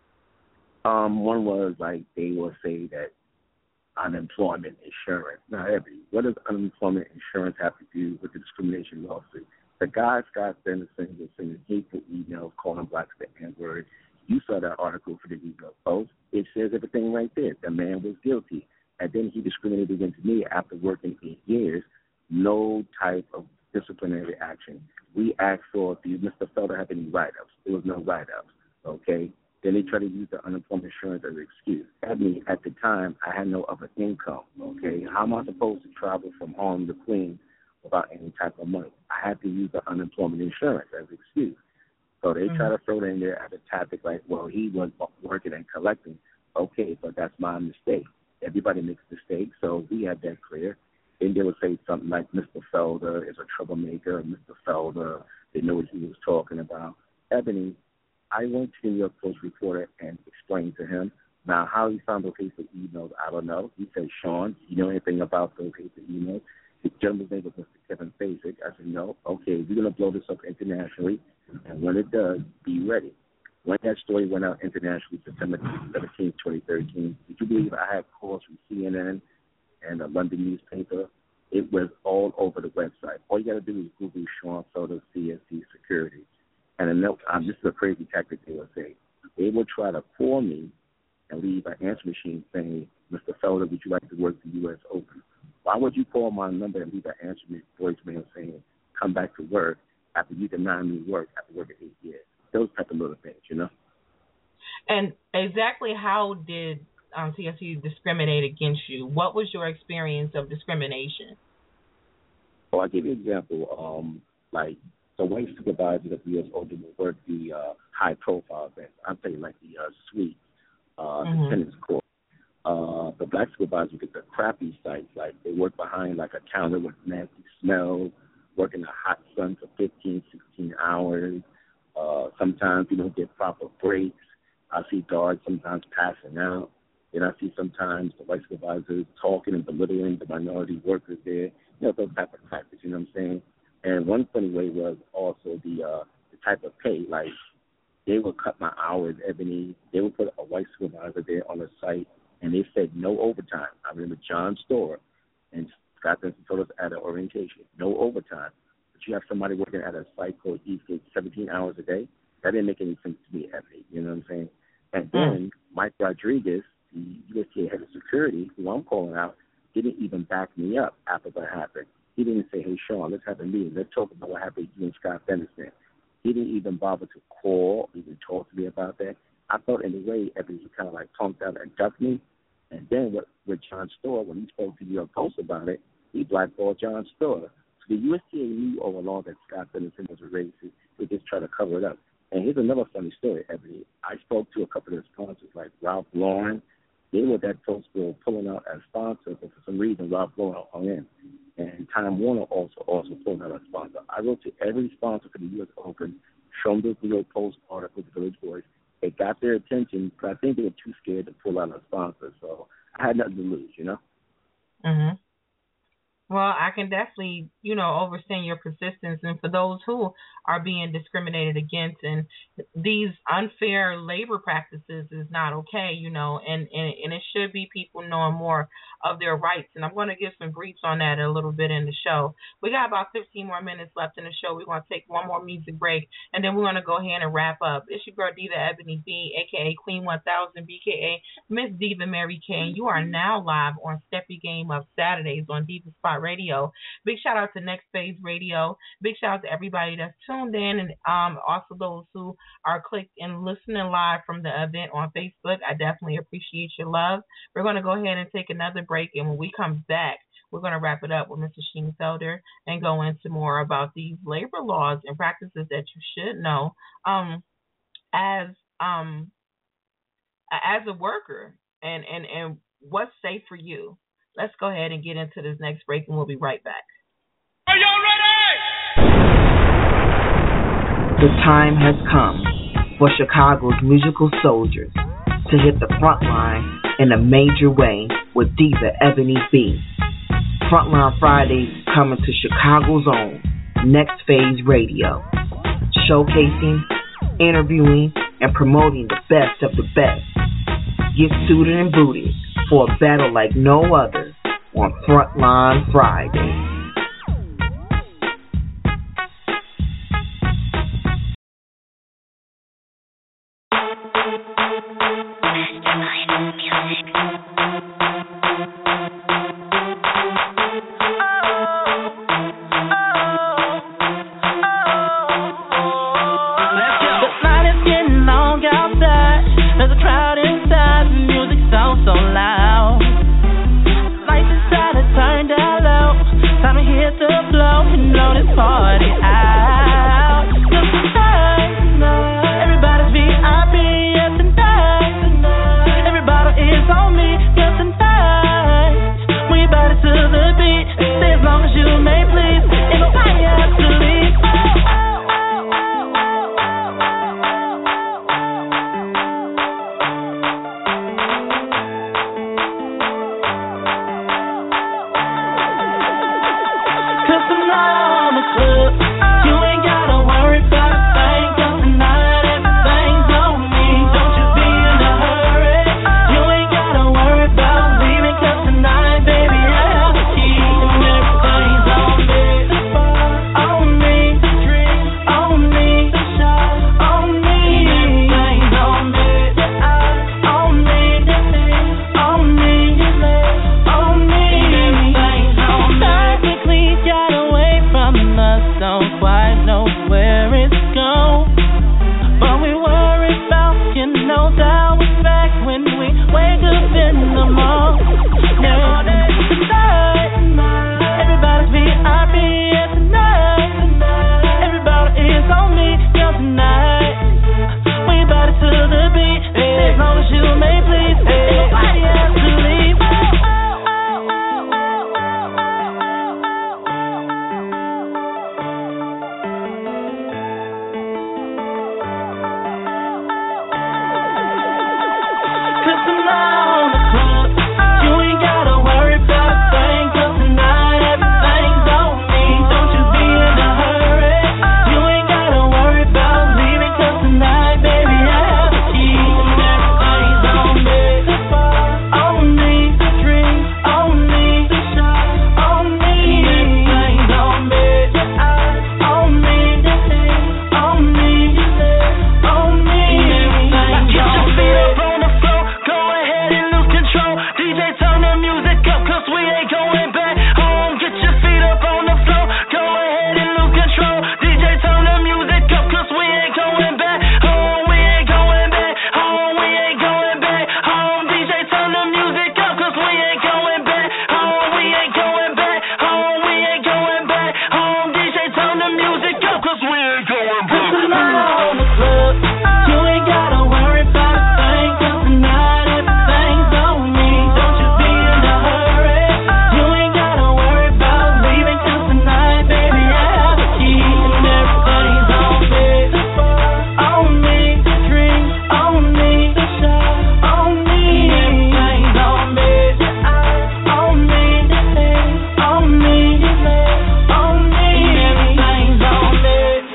One was they will say that unemployment insurance. Now, what does unemployment insurance have to do with the discrimination lawsuit? The guy, Scott Dennison, was sending hateful emails calling blacks the N-word. You saw that article for the New York Post. It says everything right there. The man was guilty. And then he discriminated against me after working 8 years. No type of disciplinary action. We asked for, do Mr. Felder have any write-ups? There was no write-ups, okay? Then they try to use the unemployment insurance as an excuse. At the time, I had no other income, okay? How am I supposed to travel from home to Queens without any type of money? I had to use the unemployment insurance as an excuse. So they try to throw it in there as a tactic like, well, he was working and collecting. Okay, but that's my mistake. Everybody makes mistakes, so we had that clear. Then they would say something like, Mr. Felder is a troublemaker, Mr. Felder, they know what he was talking about. Ebony, I went to the New York Post reporter and explained to him. Now, how he found those hateful emails, I don't know. He said, Sean, you know anything about those hateful emails? The gentleman's name was Mr. Kevin Basic. I said, no. Okay, we're going to blow this up internationally, and when it does, be ready. When that story went out internationally, September 17, 2013, did you believe I had calls from CNN and a London newspaper? It was all over the website. All you got to do is Google Sean Felder CSC Security. And this is a crazy tactic they will say. They will try to call me and leave an answer machine saying, Mr. Felder, would you like to work the U.S. Open? Why would you call my number and leave an answer voicemail saying, come back to work after you deny me work after working 8 years? Those type of little things, And exactly how did CSU discriminate against you? What was your experience of discrimination? Well, I'll give you an example. The white supervisors at the U.S. Open will work the high-profile events. I'm saying like the suite, the tennis court. The black supervisors get the crappy sites, like they work behind like a counter with nasty smells, work in the hot sun for 15, 16 hours. Sometimes you don't get proper breaks. I see guards sometimes passing out. And I see sometimes the white supervisors talking and belittling the minority workers there. Those type of tactics, you know what I'm saying? And one funny way was also the type of pay. Like, they would cut my hours, Ebony. They would put a white supervisor there on the site, and they said no overtime. I remember John Storer and Scott Benson told us at an orientation, no overtime. But you have somebody working at a site called Eastgate 17 hours a day. That didn't make any sense to me, Ebony. You know what I'm saying? And then Mike Rodriguez, the USTA head of security, who I'm calling out, didn't even back me up after that happened. He didn't say, hey, Sean, let's have a meeting. Let's talk about what happened to you and Scott Benson. He didn't even bother to call, even talk to me about that. I thought in a way, everybody kind of like punked out and ducked me. And then with John Storer, when he spoke to New York Post about it, he blackballed John Storer. So the USTA knew all along that Scott Benson was a racist. They just tried to cover it up. And here's another funny story, Ebony. I spoke to a couple of the sponsors, like Ralph Lauren. They were that folks were pulling out as sponsors, but for some reason, Ralph Lauren hung in. And Time Warner also pulled out as sponsor. I wrote to every sponsor for the U.S. Open, showed them the New York Post article, the Village Voice. It got their attention, but I think they were too scared to pull out a sponsor. So I had nothing to lose, you know? Mm-hmm. Well, I can definitely, overstand your persistence. And for those who are being discriminated against, and these unfair labor practices is not okay, and it should be people knowing more of their rights. And I'm going to give some briefs on that a little bit in the show. We got about 15 more minutes left in the show. We're going to take one more music break, and then we're going to go ahead and wrap up. It's your girl, Diva Ebony B, a.k.a. Queen 1000, b.k.a. Miss Diva Mary K. And you are now live on Step Your Game Up Saturdays on Diva Spot Radio. Big shout out to Next Phase Radio. Big shout out to everybody that's tuned in, and also those who are clicked and listening live from the event on Facebook. I definitely appreciate your love. We're going to go ahead and take another break, and when we come back, we're going to wrap it up with Mr. Sheen Felder and go into more about these labor laws and practices that you should know as a worker and what's safe for you. Let's go ahead and get into this next break, and we'll be right back. Are y'all ready? The time has come for Chicago's musical soldiers to hit the front line in a major way with Diva Ebony B. Frontline Fridays coming to Chicago's own Next Phase Radio, showcasing, interviewing, and promoting the best of the best. Get suited and booted for a battle like no other on Frontline Friday. Away from music up, cause we ain't going back home. Get your feet up on the floor, go ahead and lose control. DJ, turn the music up, cause we ain't going back home. We ain't going back home, we ain't going back home. DJ, turn the music up, cause we ain't going back home. We ain't going back home, we ain't going back home. DJ, turn the music up, cause we ain't going back home. On the club, you ain't gotta worry about a thing, cause tonight everything's on me. Don't you be in a hurry, you ain't gotta worry about leaving, cause tonight, baby, I have the key and everything's on me. On me, the drink, on me, the shot, on me, everything's on me. On me, the thing, on me, the leg, on me, everything's on me.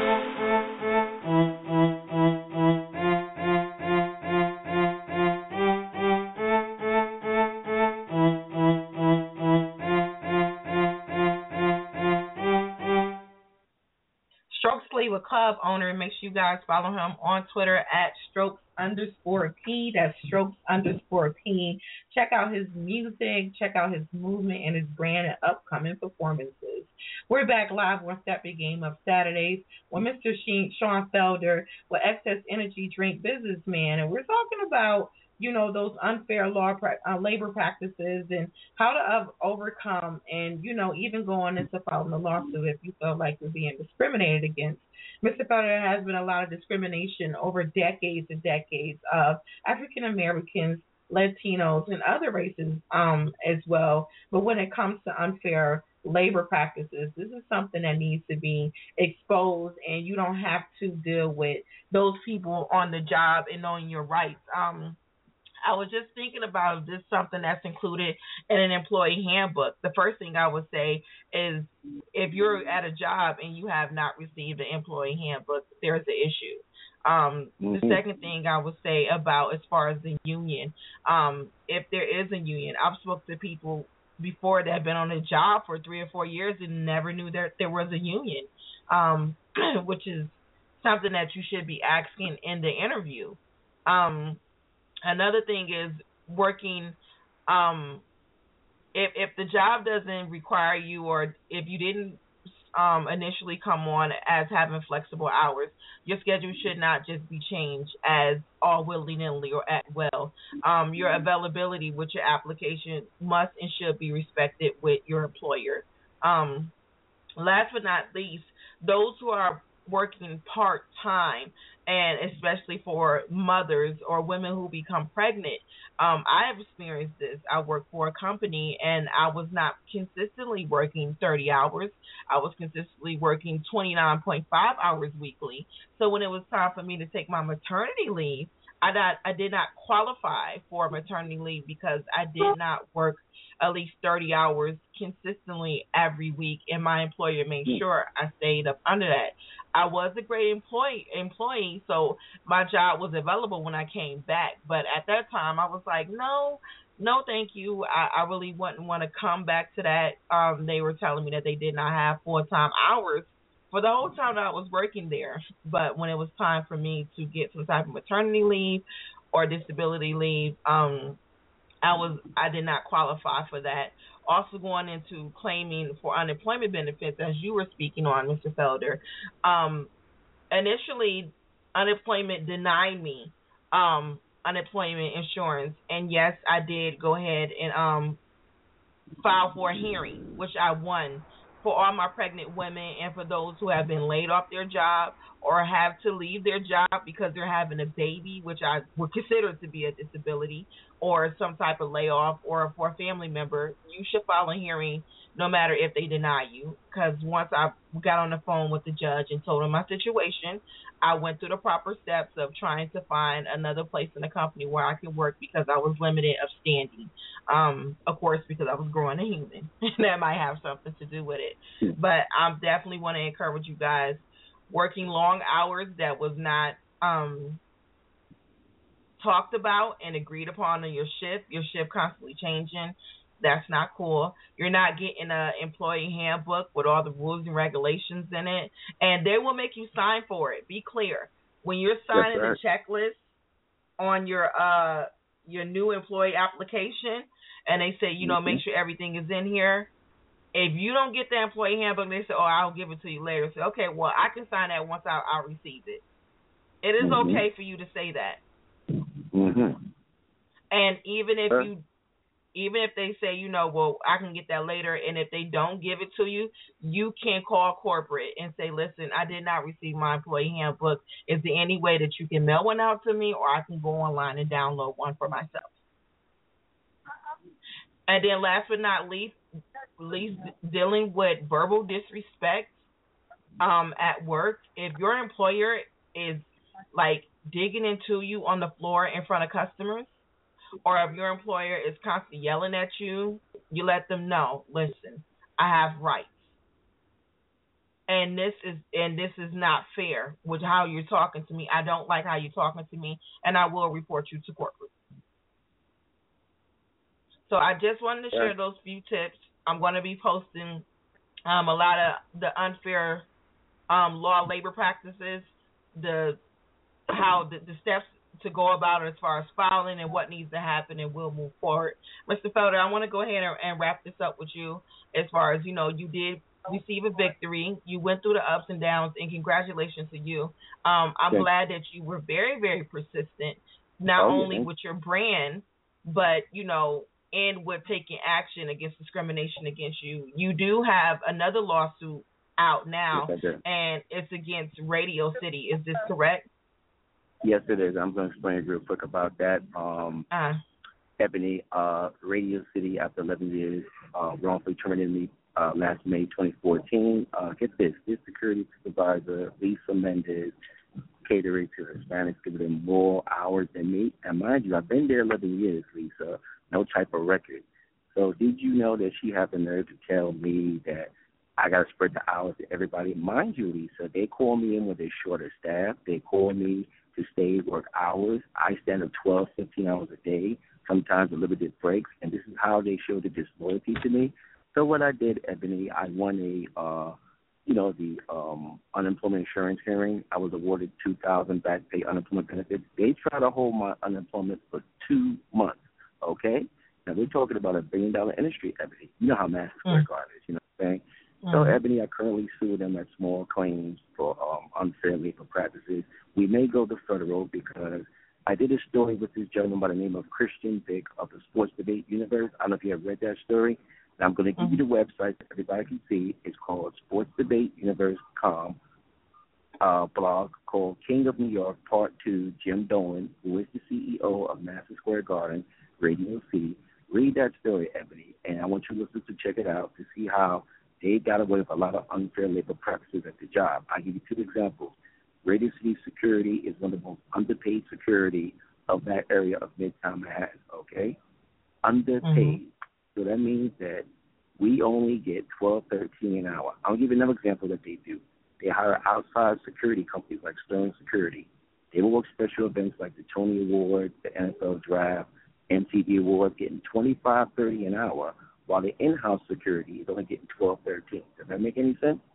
Stroke Sleeve, a club owner. Make sure you guys follow him on Twitter at strokes_P. That's strokes_P. Check out his music, check out his movement and his brand and upcoming performances. We're back live on Step Your Game Up Saturdays with Mr. Sean Felder with Excess Energy Drink Businessman. And we're talking about, those unfair labor practices and how to overcome and, even going into filing a lawsuit if you feel like you're being discriminated against. Mr. Felder, there has been a lot of discrimination over decades and decades of African Americans, Latinos, and other races as well. But when it comes to unfair labor practices, this is something that needs to be exposed, and you don't have to deal with those people on the job and knowing your rights. I was just thinking about this, something that's included in an employee handbook. The first thing I would say is if you're at a job and you have not received an employee handbook, there's an issue. The second thing I would say about as far as the union, if there is a union, I've spoken to people before that have been on a job for 3 or 4 years and never knew that there was a union, which is something that you should be asking in the interview. Another thing is working, if the job doesn't require you, or if you didn't initially come on as having flexible hours, your schedule should not just be changed as all willy-nilly or at will. Your availability with your application must and should be respected with your employer. Last but not least, those who are working part-time, and especially for mothers or women who become pregnant. I have experienced this. I worked for a company, and I was not consistently working 30 hours. I was consistently working 29.5 hours weekly. So when it was time for me to take my maternity leave, I did not qualify for maternity leave because I did not work at least 30 hours consistently every week, and my employer made sure I stayed up under that. I was a great employee, so my job was available when I came back. But at that time, I was like, no, thank you. I really wouldn't want to come back to that. They were telling me that they did not have full-time hours for the whole time that I was working there. But when it was time for me to get some type of maternity leave or disability leave, I did not qualify for that. Also going into claiming for unemployment benefits, as you were speaking on, Mr. Felder. Initially, unemployment denied me unemployment insurance, and yes, I did go ahead and file for a hearing, which I won for all my pregnant women and for those who have been laid off their job or have to leave their job because they're having a baby, which I would consider to be a disability or some type of layoff, or for a family member. You should file a hearing no matter if they deny you, because once I got on the phone with the judge and told him my situation, I went through the proper steps of trying to find another place in the company where I could work because I was limited of standing. Of course, because I was growing a human. That might have something to do with it. But I definitely want to encourage you guys, working long hours that was not talked about and agreed upon in your shift constantly changing, that's not cool. You're not getting an employee handbook with all the rules and regulations in it, and they will make you sign for it. Be clear. When you're signing the checklist on your your new employee application, and they say, make sure everything is in here. If you don't get the employee handbook, they say, oh, I'll give it to you later. Say, okay, well, I can sign that once I receive it. It is okay for you to say that. And even if they say, well, I can get that later, and if they don't give it to you, you can call corporate and say, listen, I did not receive my employee handbook. Is there any way that you can mail one out to me, or I can go online and download one for myself? And then last but not least, dealing with verbal disrespect at work. If your employer is like digging into you on the floor in front of customers, or if your employer is constantly yelling at you, you let them know, listen, I have rights. And this is not fair with how you're talking to me. I don't like how you're talking to me, and I will report you to corporate. So I just wanted to share those few tips. I'm going to be posting a lot of the unfair law labor practices, the steps to go about it as far as filing and what needs to happen, and we'll move forward. Mr. Felder, I want to go ahead and wrap this up with you as far as, you did receive a victory. You went through the ups and downs, and congratulations to you. I'm glad that you were very, very persistent, not only with your brand, but, and with taking action against discrimination against you. You do have another lawsuit out now, and it's against Radio City. Is this correct? Yes, it is. I'm going to explain real quick about that. Ebony, Radio City, after 11 years, wrongfully terminated me last May 2014. Get this security supervisor, Lisa Mendez, catering to Hispanics, giving them more hours than me. And mind you, I've been there 11 years, Lisa, no type of record. So did you know that she had the nerve to tell me that I got to spread the hours to everybody? Mind you, Lisa, they call me in when they're shorter staff. They call me to stay, work hours. I stand up 12, 15 hours a day, sometimes with limited breaks, and this is how they show the disloyalty to me. So what I did, Ebony, I won the unemployment insurance hearing. I was awarded $2,000 back pay unemployment benefits. They tried to hold my unemployment for 2 months, okay? Now, we're talking about $1 billion industry, Ebony. You know how Madison Square Garden is, you know what I'm saying? So, Ebony, I currently sue them at small claims for unfair labor practices. We may go to federal because I did a story with this gentleman by the name of Christian Vick of the Sports Debate Universe. I don't know if you have read that story. And I'm going to give you the website so everybody can see. It's called sportsdebateuniverse.com, blog called King of New York, Part 2, Jim Dolan, who is the CEO of Madison Square Garden, Radio City. Read that story, Ebony, and I want you listeners to check it out to see how they got away with a lot of unfair labor practices at the job. I'll give you 2 examples. Radio City Security is one of the most underpaid security of that area of Midtown Manhattan, okay? Underpaid. So that means that we only get $12, $13 an hour. I'll give you another example that they do. They hire outside security companies like Sterling Security. They will work special events like the Tony Awards, the NFL Draft, MTV Awards, getting $25, $30 an hour, while the in-house security is only getting $12, $13. Does that make any sense?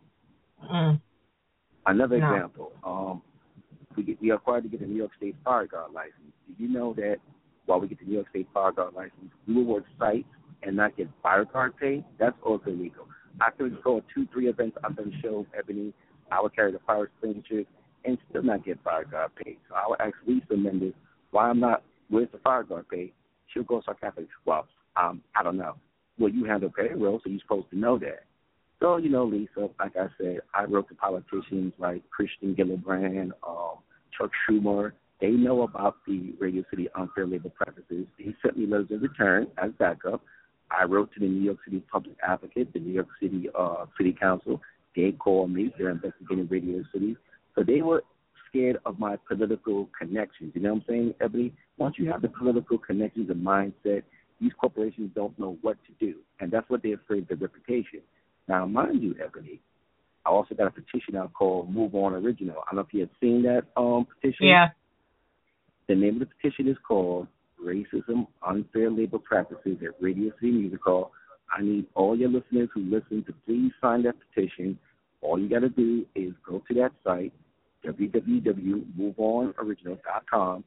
Another example, we are required to get a New York State Fire Guard license. Did you know that while we get the New York State Fire Guard license, we will work sites and not get fire guard pay? That's also illegal. I could go to 2-3 events I've done shows, Ebony. I would carry the fire extinguishers and still not get fire guard pay. So I would ask Lisa Mendez why I'm not, where's the fire guard pay? She'll go sarcastic. Well, I don't know. Well, you handle payroll, so you're supposed to know that. So, Lisa, like I said, I wrote to politicians like Christian Gillibrand, Chuck Schumer. They know about the Radio City unfair labor practices. They sent me letters of return as backup. I wrote to the New York City Public Advocate, the New York City City Council. They called me. They're investigating Radio City. So they were scared of my political connections. You know what I'm saying, Ebony? Once you have the political connections and mindset, these corporations don't know what to do. And that's what they're afraid of, their reputation. Now, mind you, Ebony, I also got a petition out called Move On Original. I don't know if you have seen that petition. Yeah. The name of the petition is called Racism, Unfair Labor Practices at Radio City Music Hall. I need all your listeners who listen to please sign that petition. All you got to do is go to that site, www.moveonoriginal.com,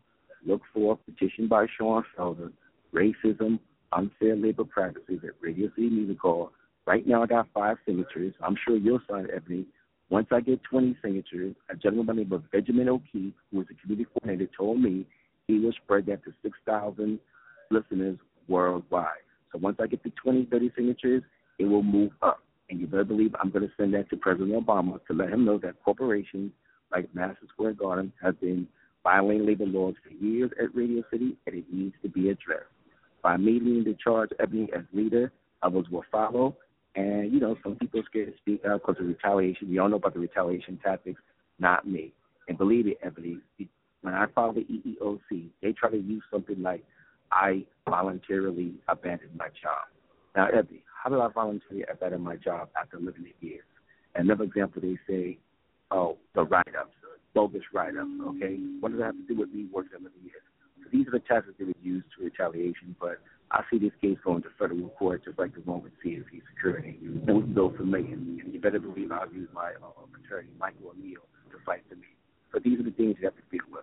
look for Petition by Sean Felder, Racism, Unfair Labor Practices at Radio City Music Hall. Right now I got 5 signatures. I'm sure you'll sign it, Ebony. Once I get 20 signatures, a gentleman by the name of Benjamin O'Keefe, who is the community coordinator, told me he will spread that to 6,000 listeners worldwide. So once I get to 20, 30 signatures, it will move up. And you better believe I'm going to send that to President Obama to let him know that corporations like Madison Square Garden have been violating labor laws for years at Radio City, and it needs to be addressed. By me leading the charge, Ebony, as leader, others will follow. And, you know, some people are scared to speak out because of retaliation. We all know about the retaliation tactics, not me. And believe it, Ebony, when I filed the EEOC, they try to use something like I voluntarily abandoned my job. Now, Ebony, how did I voluntarily abandon my job after living it years? Another example, they say, oh, the write-ups, bogus write-ups, okay? What does that have to do with me working 11 years? So these are the tactics that were used to retaliation, but I see this case going to federal court just like the one with CNC Security. And we can go for millions. And you better believe I'll use my attorney, Michael O'Neill, to fight for me. So these are the things you have to deal with.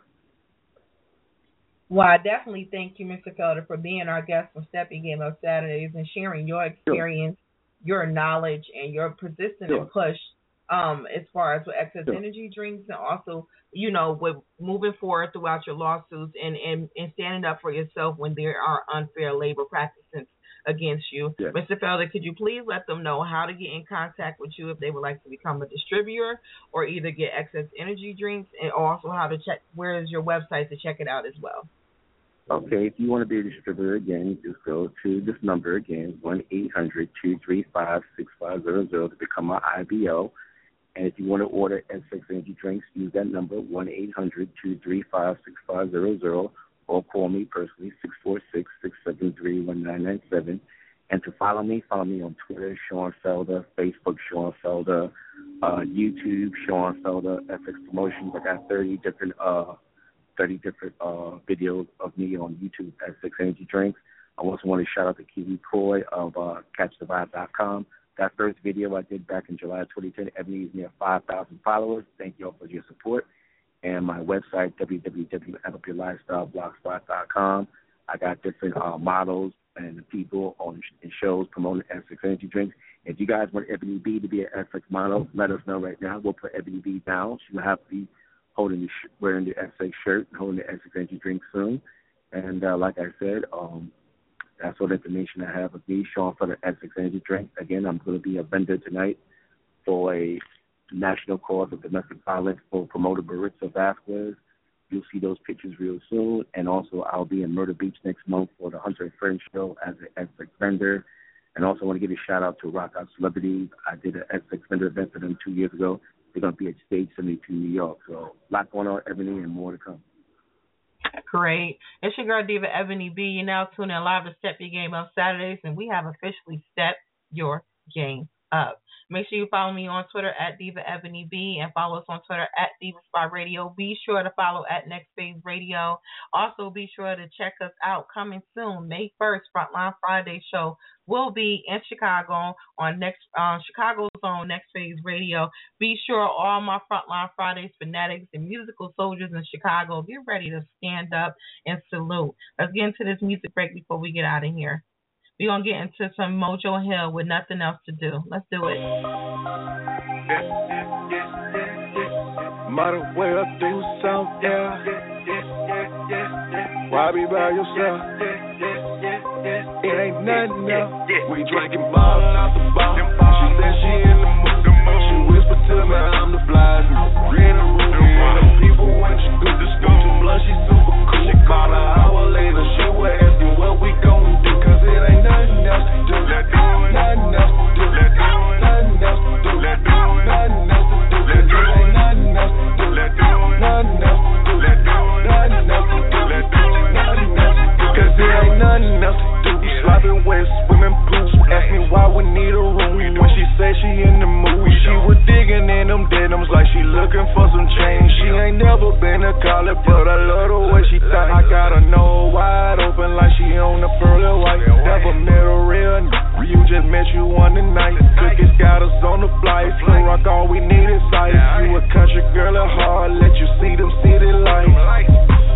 Well, I definitely thank you, Mr. Felder, for being our guest on Step Your Game Up Saturdays and sharing your experience, your knowledge, and your persistence and push as far as with excess energy drinks, and also, you know, with moving forward throughout your lawsuits and standing up for yourself when there are unfair labor practices against you. Yes. Mr. Felder, could you please let them know how to get in contact with you if they would like to become a distributor or either get excess energy drinks, and also how to check, where is your website to check it out as well? Okay, if you want to be a distributor, again, just go to this number again, 1-800-235-6500 to become an IBO. And if you want to order S6 Energy Drinks, use that number, 1-800-235-6500, or call me personally, 646-673-1997. And to follow me on Twitter, Sean Felder, Facebook, Sean Felder, YouTube, Sean Felder, FX Promotions. I got 30 different videos of me on YouTube at S6 Energy Drinks. I also want to shout out to Kiwi Coy of CatchTheVibe.com. That first video I did back in July 2010, Ebony is near 5,000 followers. Thank you all for your support. And my website, www.elevyourlifestyleblogspot.com. I got different models and people on shows promoting S6 Energy Drinks. If you guys want Ebony B to be an S6 model, let us know right now. We'll put Ebony B down. She will have to be wearing the S6 shirt and holding the S6 Energy Drink soon. And like I said, that's all the information I have of me, Sean, for the S6 Energy Drink. Again, I'm going to be a vendor tonight for a national cause of domestic violence for promoter Baritza Vasquez. You'll see those pictures real soon. And also, I'll be in Myrtle Beach next month for the Hunter and Friends show as an S6 vendor. And also, I want to give a shout-out to Rock Out Celebrities. I did an S6 vendor event for them 2 years ago. They're going to be at Stage 72, New York. So, a lot going on, Ebony, and more to come. Great. It's your girl, Diva Ebony B. You're now tuning in live to Step Your Game Up Saturdays, and we have officially stepped your game up. Make sure you follow me on Twitter at Diva Ebony B and follow us on Twitter at Diva Spot Radio. Be sure to follow at Next Phase Radio. Also, be sure to check us out coming soon. May 1st, Frontline Friday show will be in Chicago on Chicago's own Next Phase Radio. Be sure all my Frontline Fridays fanatics and musical soldiers in Chicago, get ready to stand up and salute. Let's get into this music break before we get out of here. We're going to get into some Mojo Hill with Nothing Else to Do. Let's do it. Might as well do something, yeah. Why be by yourself? It ain't nothing else. We drinking bottles out the bottle. She said she in the mood. She whispered to me I'm the flies. We in the room, the people when she go to school. Too blunt, she super cool. About an hour later, she was asking what we gon' do. Cause it ain't nothing else to do. Nothing else to do. Nothing else to do. Nothing else to do. Cause it ain't nothing else to do. Nothing else to do. Nothing else to do. Nothing else to do. Cause it ain't nothing else to do. Sloppy wet swimming pool. Ask me why we need a room. When she said she in the mood, she was digging in them denims like she looking for some change. She ain't never been to college, but I love the way she thought. I got her nose wide open like she on the pearly white. Never met a real you just met you on the night. Cookies got us on the flight. Slow rock, all we need is ice. You a country girl at heart, let you see them city lights. Them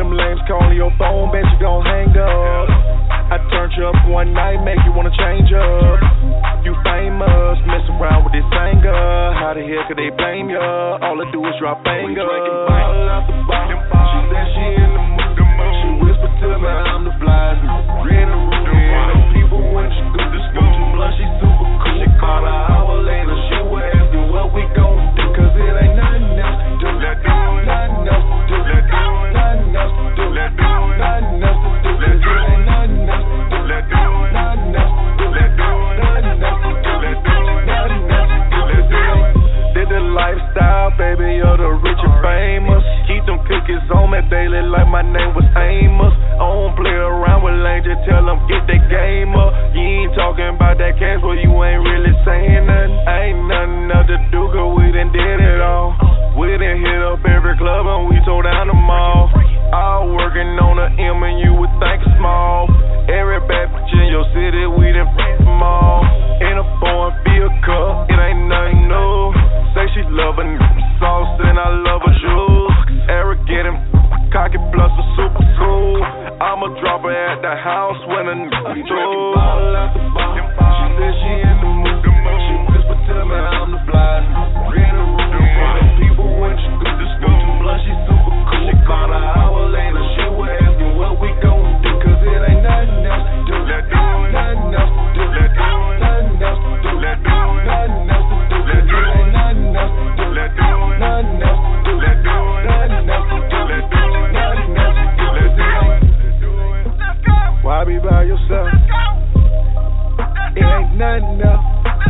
them lames calling your phone, bet you gon' hang up. I turned you up one night, make you wanna change up. You famous, mess around with this anger. How the hell could they blame ya? All I do is drop anger. Bottle out the bottle. She said she in the mood. She whispered to me, I'm the flies. Red and rude. People when she do this go too blunt, she super cool. She called an hour later, she was asking what we gon' do. Cause it ain't nothing else to do. Nothing else to do. Nothing else to do. Nothing else to do. Cause it ain't nothing else to do. Nothing else to do. Nothing else to do. Nothing else to do. Did the lifestyle, baby, you're the rich and famous. Keep them cookies on me daily like my name was Amos. I don't play around with lanes, just tell them get that game up. You ain't talking about that cash, well you ain't really saying nothing. Ain't nothing else to do, cause we done did it all. We done hit up every club and we tore down the mall. All working on the M and you would think it's small. Every bad bitch in your city, we done f***ed them all. In a foreign vehicle, it ain't nothing new. Say she love her sauce and I love her shoes. Arrogant and cocky plus a super cool. I'ma drop her at the house when a nigga through. Bottle out the bottle. She said she in the mood. She whispered to me I'm the fly. Red and rude. People when she do this go too blunt, she super cool. She called an hour later, she was asking what we gon' do. Cause it ain't nothing else to do. Nothing else to do. Nothing else to do. Nothing else to do. Cause it ain't nothing else to do. Nothing else to do. Nothing else to do. Nothing else to do. Why be by yourself? It ain't nothing else.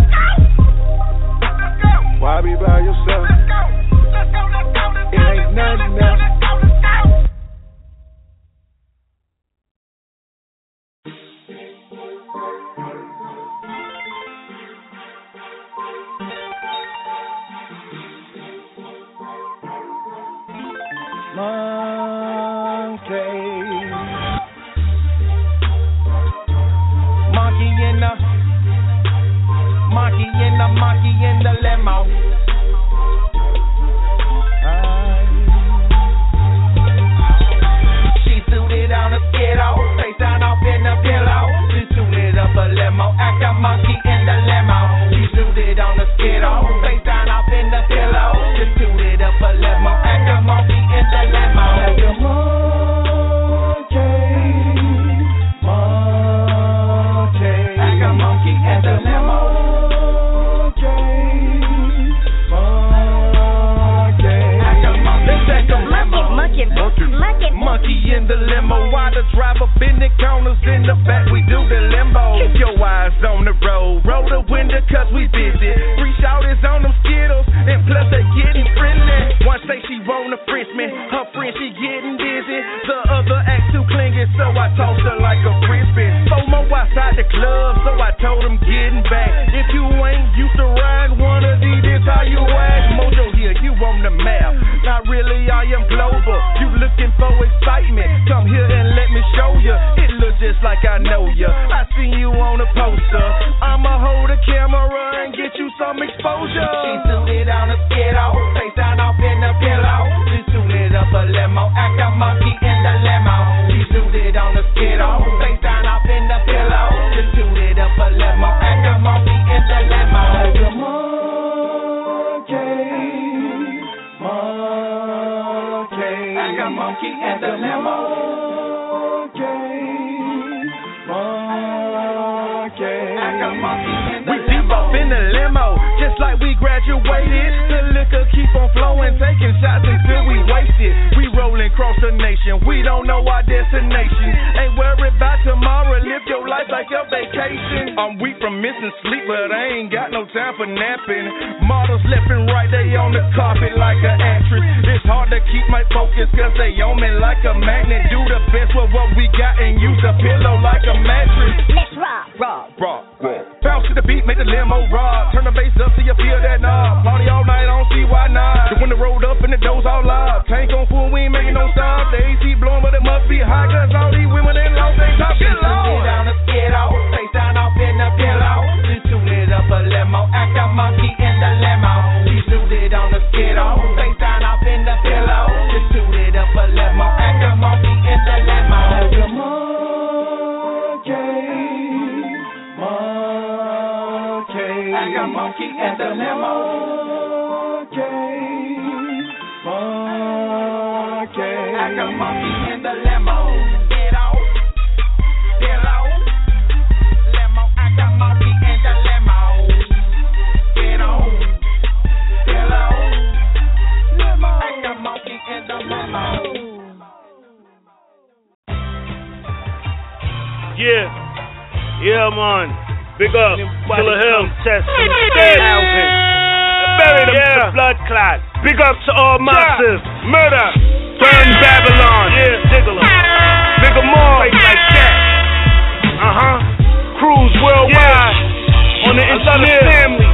Why be by yourself? It ain't nothing else. Monkey in the limo. She suited on a skittle, face down off in the pillow. She suited up a limo, act a monkey in the limo. She suited on a skittle, face down off in the pillow. She suited up a limo, act a monkey in the limo. Act a monkey, act a monkey in the limo. Monkey in the limo, while the driver bend the corners in the back, we do the limbo. Keep your eyes on the road, roll the window cause we busy. Free shouters on them Skittles, and plus they getting friendly. One say she wanna French me, her friend she getting dizzy. The other act too clingy, so I tossed her like a frisbee. FOMO outside the club, so I told him getting back. If you ain't used to ride one of these, this how you act. Mojo here, you on the map. Not really, I am global. You looking for excitement? Come here and let me show you. It looks just like I know you. I see you on a poster. I'ma hold the camera and get you some exposure. She suited on a skittle, face down off in the pillow. She suited up a limo, act a monkey in the limo. She suited on a skittle, face down off in the pillow. She suited up a limo, act a monkey in the limo. Act a monkey in the limo. We deep up in the limo, just like we graduated. The liquor keep on flowing, taking shots until we wasted. We rolling across the nation, we don't know our destination. Ain't worried about tomorrow, live your life like a vacation. I'm weak from missing sleep, but I ain't got no time for napping. Models left and right, they on the carpet like an actress. It's hard to keep my focus, cause they on me like a magnet. Do the best with what we got and use a pillow like a mattress. Let's rock. Bounce to the beat, make the limo rock. Turn the bass up till you feel that knob. Party all night, I don't see why not. The window rolled up and the doors all loud. Tank on full, we ain't making no stop. The AC blowing, but it must be hot, cause all these women in lost they top. Get low. Down the skittle, face down off in the pillow. She suited up a limo, act a monkey in the limo. She suited on the skittle, face down off in the pillow. She suited up a limo, act a monkey I got monkey and the limo. Monkey. I got monkey in the limo. Get out. Get out. Limo. I got monkey in the limo. Get on. Get out. Limo. I got monkey in the limo. Yeah, man. Big up, Killer Hill, Test, Dead Housing. Bury them to blood clot. Big up to all massive. Murder. Burn Babylon. Diggler. Bigger more. Like that. Cruise worldwide. On the internet. Family.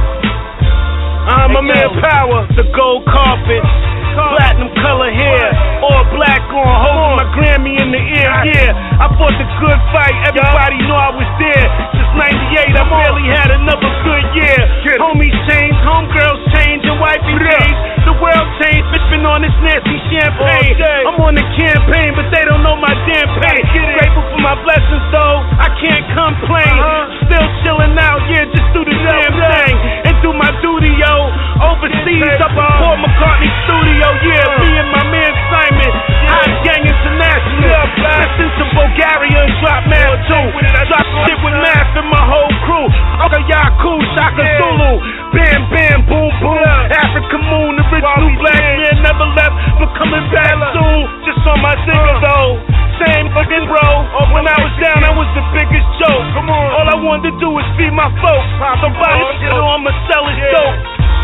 My man Power. The gold carpet. Platinum color hair, all black on, holding my Grammy in the ear, I fought the good fight, everybody know I was there. Since 98, I barely had another good year. Homies change, homegirls change, and wifey change. The world changed, bitch been on this nasty champagne. I'm on the campaign, but they don't know my damn pain. Grateful for my blessings though, I can't complain. Still chilling out, just do the damn thing. And do my duty, yo. Overseas, up at Paul McCartney studio. Me and my man Simon, Hot Gang International. Listen to Bulgaria and drop math too. Drop shit with math and my whole crew. Okay, Yaku, Shaka Zulu, Bam Bam, Boom Boom, African Moon, the original black man never left, but coming back soon. Just on my Zigga though. Same fucking bro. When I was down, I was the biggest joke. Come on. All I wanted to do was feed my folks. Somebody shit on I'ma sell his dope.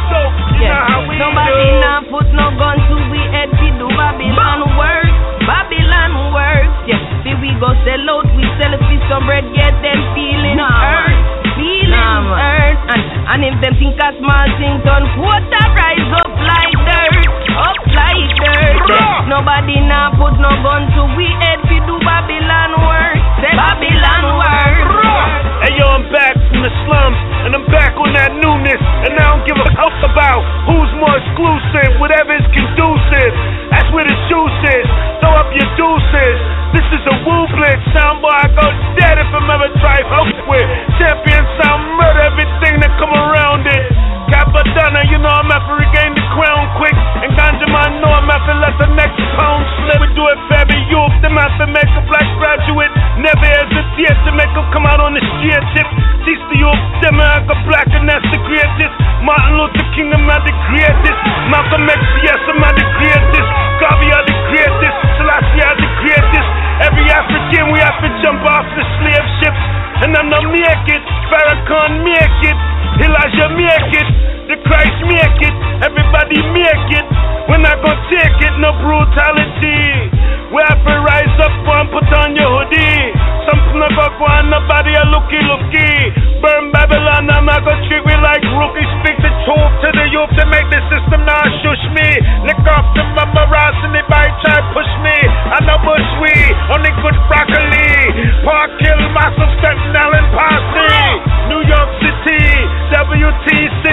You know how we Nobody now put no gun to we head to do Babylon work. Babylon work. See we go sell out, we sell it for some bread, get them feeling hurt. Feeling hurt. And if them think a small thing done, quarter rise up like dirt. Up like dirt. Nobody now put no gun to we head to do Babylon work. Babylon work. Hey yo, I'm back from the slums, and I'm back on that newness, and I don't give a fuck about who's more exclusive, whatever is conducive. That's where the juice is. Throw up your deuces. This is a woo blitz. Soundboy, I go dead if I'm ever try fuck with. Champion sound murder, everything that come around it. Capadonna, you know I'm after regain the crown quick. And Ganja man know I'm after let the next pound slip. We do it for every youth, them after make a black graduate. Never hesitate to make them come out on the street tip. Teach the youth, them I got black and that's the greatest. Martin Luther King, I'm not the greatest. Malcolm X, yes, I'm not the greatest. Garvey are the greatest. Selassie are the greatest. Every African we have to jump off the slave ships. And I'm not make it, Farrakhan make it, Elijah make it, the Christ make it, everybody make it. We're not gonna take it, no brutality. We have to rise up and put on your hoodie. Something about going, nobody a looky. Burn Babylon, I'm not gonna treat we like rookies. Speak the truth to the youth to make the system not shush me. Lick off the memorized and they might try push me. I know bush we, only good broccoli. Park Hill, massive Sentinel and Posse. New York City, WTC,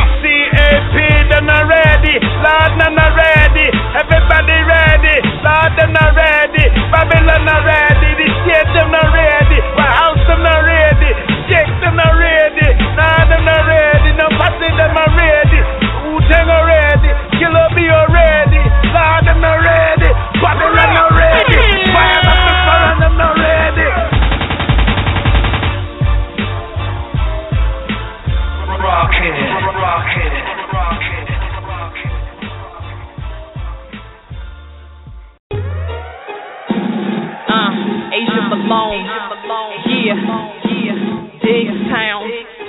CAP, they're not ready. Lord, they're not ready. Everybody ready. Lord, they're not ready. Babylon not ready. The state, they're not ready. My house, they're not ready. Shake, they're not ready. Nah, they're not ready. No party, they're not ready. Wu-Tang are ready. Killer B are ready. Lord, they're not ready. Babylon not ready. Fire, they're not ready. Asia Malone, Digstown,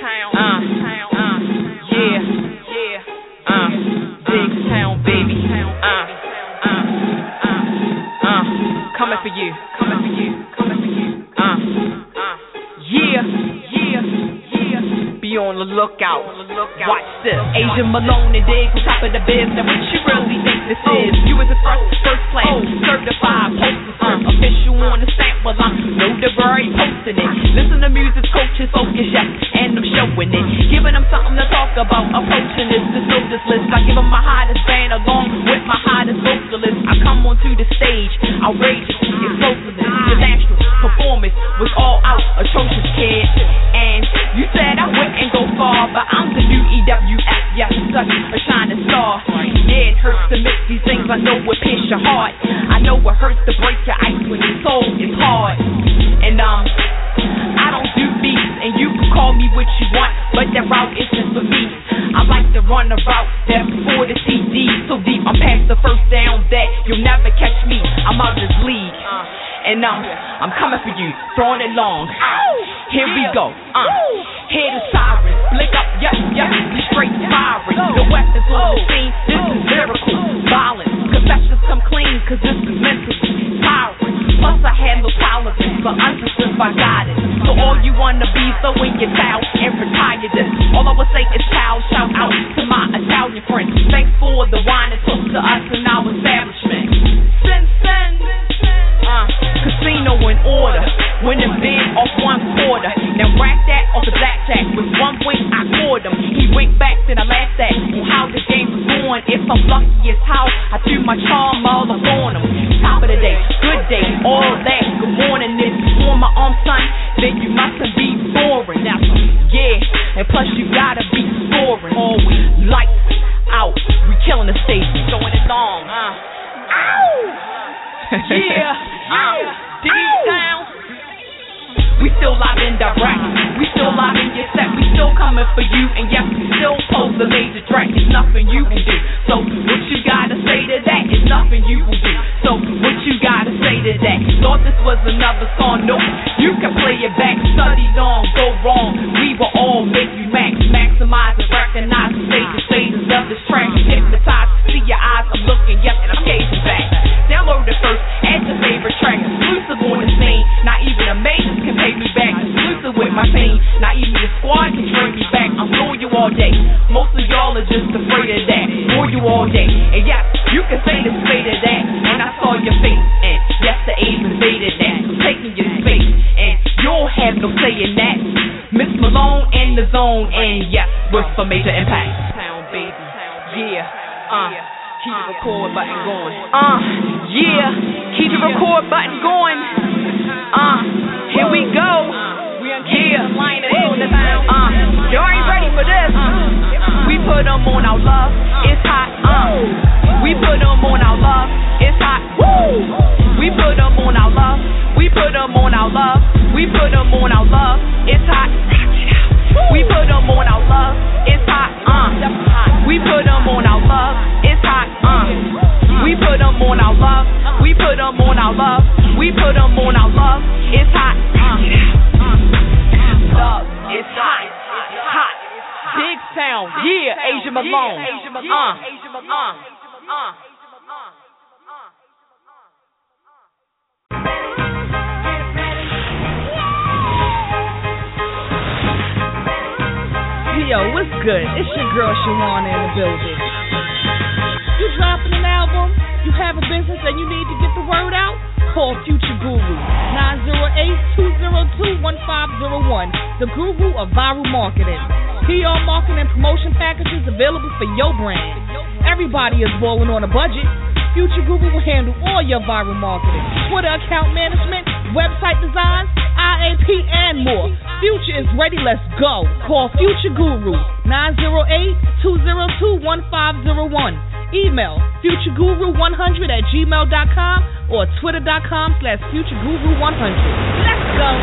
Digstown, baby, coming for you, be on the lookout. Watch this. Asia Malone and Diggs on top of the biz. Now what you really think this is? You was a first class, certified, posted, official on the stamp. Well, I know the very posting it. Listen to music coaches, focus, and I'm showing it. Giving them something to talk about. Approaching this notice list. I give them my hottest band along with my hottest vocalist. I come onto the stage, outrageous, explosive. The national performance was all out, atrocious, kid. And you said I wouldn't go far, but I'm I know it pierce your heart. I know it hurts to break your ice when your soul is hard. And I don't do beats, and you can call me what you want, but that route isn't for me. I like to run a route that's before the CD, so deep I'm past the first down that you'll never catch me. I'm out of this league, and I'm coming for you, throwing it long. Here we go. Hear the sirens, blink up, we straight firing. The weapons on the scene, this is lyrical violence. Confessions come clean, cause this is mental tiring. Plus I had no tolerance for unspecified guidance. So all you wanna be, throw in your towel and retire this. All I would say is pal, shout out to my Italian friends. Thanks for the wine and took to us in our establishment. Send, casino in order, winning big off 1/4. Now rack that off the blackjack. With 1 wink I caught him. He winked back, then I laughed at on how the game was going. If I'm lucky as how I threw my charm all up on him. Top of the day, good day, all that. Good morning, if you on my arm, son, then you mustn't be boring. Now, yeah, and plus you gotta be scoring. Always lights out, we killing the station, throwing it long. Yeah, deep down. We still live in direct. We still live in your set. We still coming for you, and yes, we still pose the major threat. It's nothing you can do. So what you gotta say to that? It's nothing you will do. So what you gotta say to that? Thought this was another song? Nope. You can play it back. Studied on, go wrong. We will all make you maximize and recognize the stages of this track. Hypnotize, see your eyes. I'm looking, yes, and I'm gazing back. Download it first, add your favorite track. Exclusive on the scene. Not even a major can pay me back. Exclusive with my team. Not even the squad can trade me back. I'm for you all day. Most of y'all are just afraid of that. For you all day. And yes, you can say this fate of that. And I saw your face. And yes, the A's invaded that. Taking your space. And you'll have no say in that. Miss Malone in the zone. And yes, we're for major impact. Town baby. Yeah. Keep the record button going. Yeah. Keep the record button going. Here we go. Yeah. Y'all ain't ready for this. We put them on our love. It's hot. We put them on our love. It's hot. Woo. We put them on our love. We put them on our love. We put them on our love. It's hot. We put them on our love. It's hot. We put them on our love. It's hot. We put them on our love. We put them on our love. We put them on our love. It's hot. Love. It's hot. Hot. Big sound. Yeah. Asia Malone. Yo, what's good? It's your girl Shawana in the building. You dropping an album? You have a business and you need to get the word out? Call Future Guru, 908-202-1501, the guru of viral marketing. PR marketing and promotion packages available for your brand. Everybody is balling on a budget. Future Guru will handle all your viral marketing, Twitter account management, website designs, IAP, and more. Future is ready. Let's go. Call Future Guru, 908-202-1501. Email futureguru100@gmail.com or twitter.com/futureguru100. Let's go.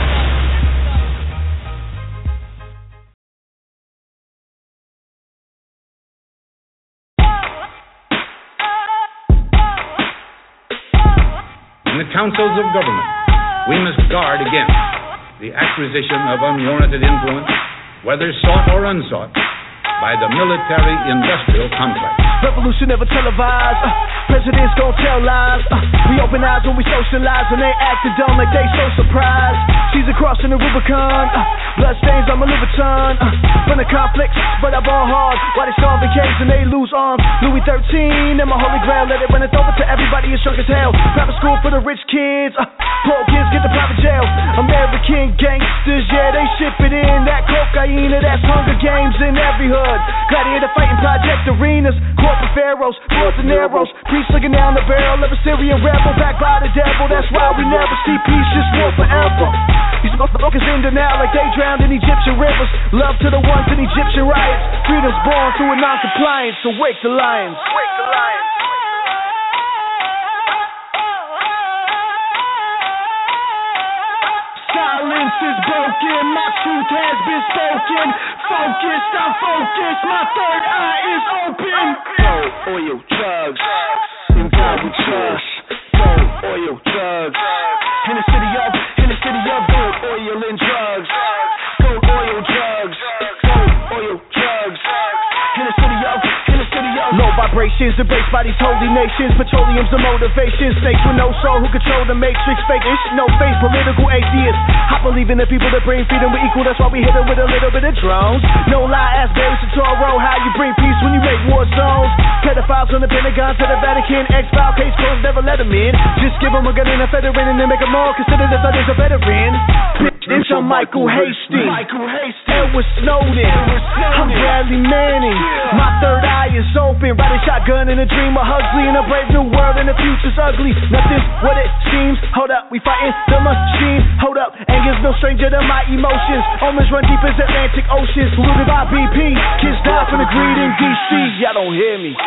In the councils of government, we must guard against the acquisition of unwarranted influence, whether sought or unsought, by the military-industrial complex. Revolution never televised. Presidents gon' tell lies. We open eyes when we socialize, and they acting dumb like they so surprised. Caesar crossing the Rubicon. Bloodstains on my Louboutin. From the conflicts, but I ball hard. While they solving cases and they lose arms. Louis 13 and my holy grail. Let it run it over to everybody. It's shook as hell. Private school for the rich kids. Poor kids get the private jail. American gangsters, yeah, they ship it in. That cocaine, that's Hunger Games in every hood. Gladiator fighting project arenas, corporate pharaohs, boys and arrows, priests looking down the barrel of a Syrian rebel, backed by the devil. That's why we never see peace, just war forever. These motherfuckers in denial like they drowned in Egyptian rivers. Love to the ones in Egyptian riots. Freedom's born through a non-compliance, so wake the lions. Wake the lions. Silence is broken, my truth has been spoken. Focused, I'm focused, my third eye is open. Gold, oil, drugs, in God we trust. Gold, oil, drugs, in the city of gold, oil, and drugs. Gold, oil, drugs, gold, oil, drugs, in the city of low vibrations embraced by these holy nations. Petroleum's the motivation. Snakes with no soul who control the matrix. Fake-ish, no face, political atheists. I believe in the people that bring freedom. We equal, that's why we hit them with a little bit of drones. No lie, ask Barry Satoro how you bring peace when you make war zones. Pedophiles on the Pentagon to the Vatican. X-file case closed, never let them in. Just give them a gun and a feather in and then make them all consider that others a veteran. Bitch, I'm Michael Hastings. Edward Snowden. I'm Bradley Manning. My third eye is open. Riding shotgun in a dream of Huxley. In a brave new world and the future's ugly. Nothing's what it seems. Hold up, we fighting the machine. Hold up, anger's no stranger to my emotions. Omens run deep as Atlantic oceans. Polluted by BP. Kids die from the greed in DC. Y'all don't hear me.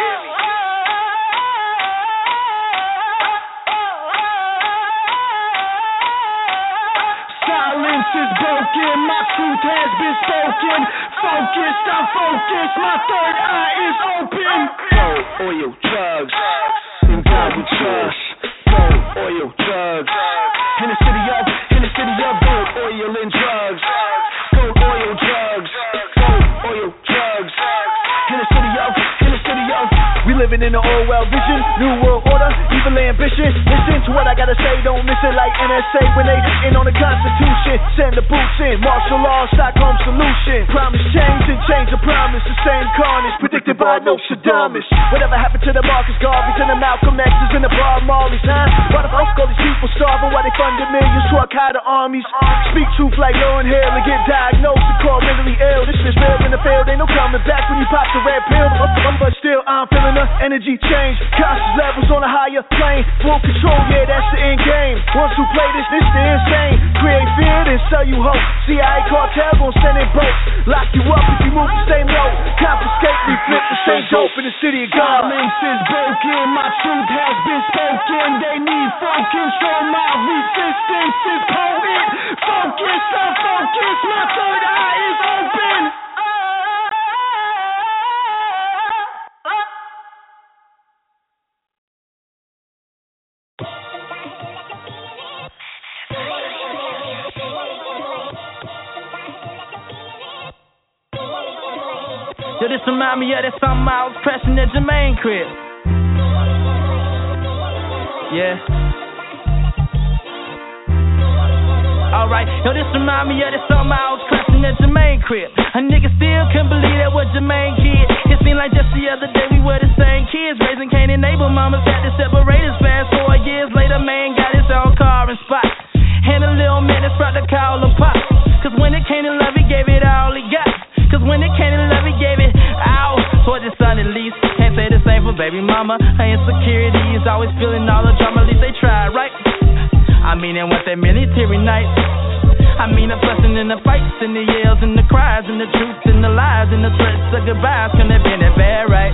Silence is broken, my truth has been spoken. Focused, I'm focused, my third eye is open. Gold, oil, drugs, in God we trust. Gold, oil, drugs, in the city of gold, oil, and drugs. Gold, oil, drugs, gold, oil, drugs, in the city of. We living in the old world vision, new world order, evil ambition. Listen to what I gotta say, don't miss it like NSA when they hitting on the Constitution. Send the boots in, martial law, Stockholm solution. Promise change and change the promise. The same carnage predicted by Nostradamus. Whatever happened to the Marcus Garvey, to the Malcolm X's and the Bob Marleys, huh? Why the fuck all these people starving? Why they funded millions to Al-Qaeda armies? Speak truth like Lauryn Hill and get diagnosed and called mentally ill. This is real in the field, ain't no coming back when you pop the red pill. But still I'm feeling the energy change. Conscious levels on a higher plane. Full control, yeah, that's the end game. Once who play this the insane. Create fear, then sell you hope. CIA cartel gon' send in boats. Lock you up if you move the same road. Confiscate, we flip the same dope in the city of God. Silence is broken, my truth has been spoken. They need full control, my resistance is potent. Focus, I'm focused, my third eye is open. Yo, this remind me of that something I was pressing at Jermaine crib. Yeah. Alright, yo, this remind me of that something I was pressing at Jermaine crib. A nigga still couldn't believe that was Jermaine kid. It seemed like just the other day we were the same kids. Raising Cain and Abel, mamas had to separate us. Fast 4 years later, man got his own car and spot. And a little man that's brought to call him pop. Cause when it came to love, he gave it all he got. Cause when it came to love, he gave it out for his son at least. Can't say the same for baby mama. Her insecurities, always feeling all the drama. At least they tried, right? I mean, and what that military night. I mean, the fussing and the fights and the yells and the cries and the truths and the lies and the threats of goodbyes. Couldn't have been that bad, right?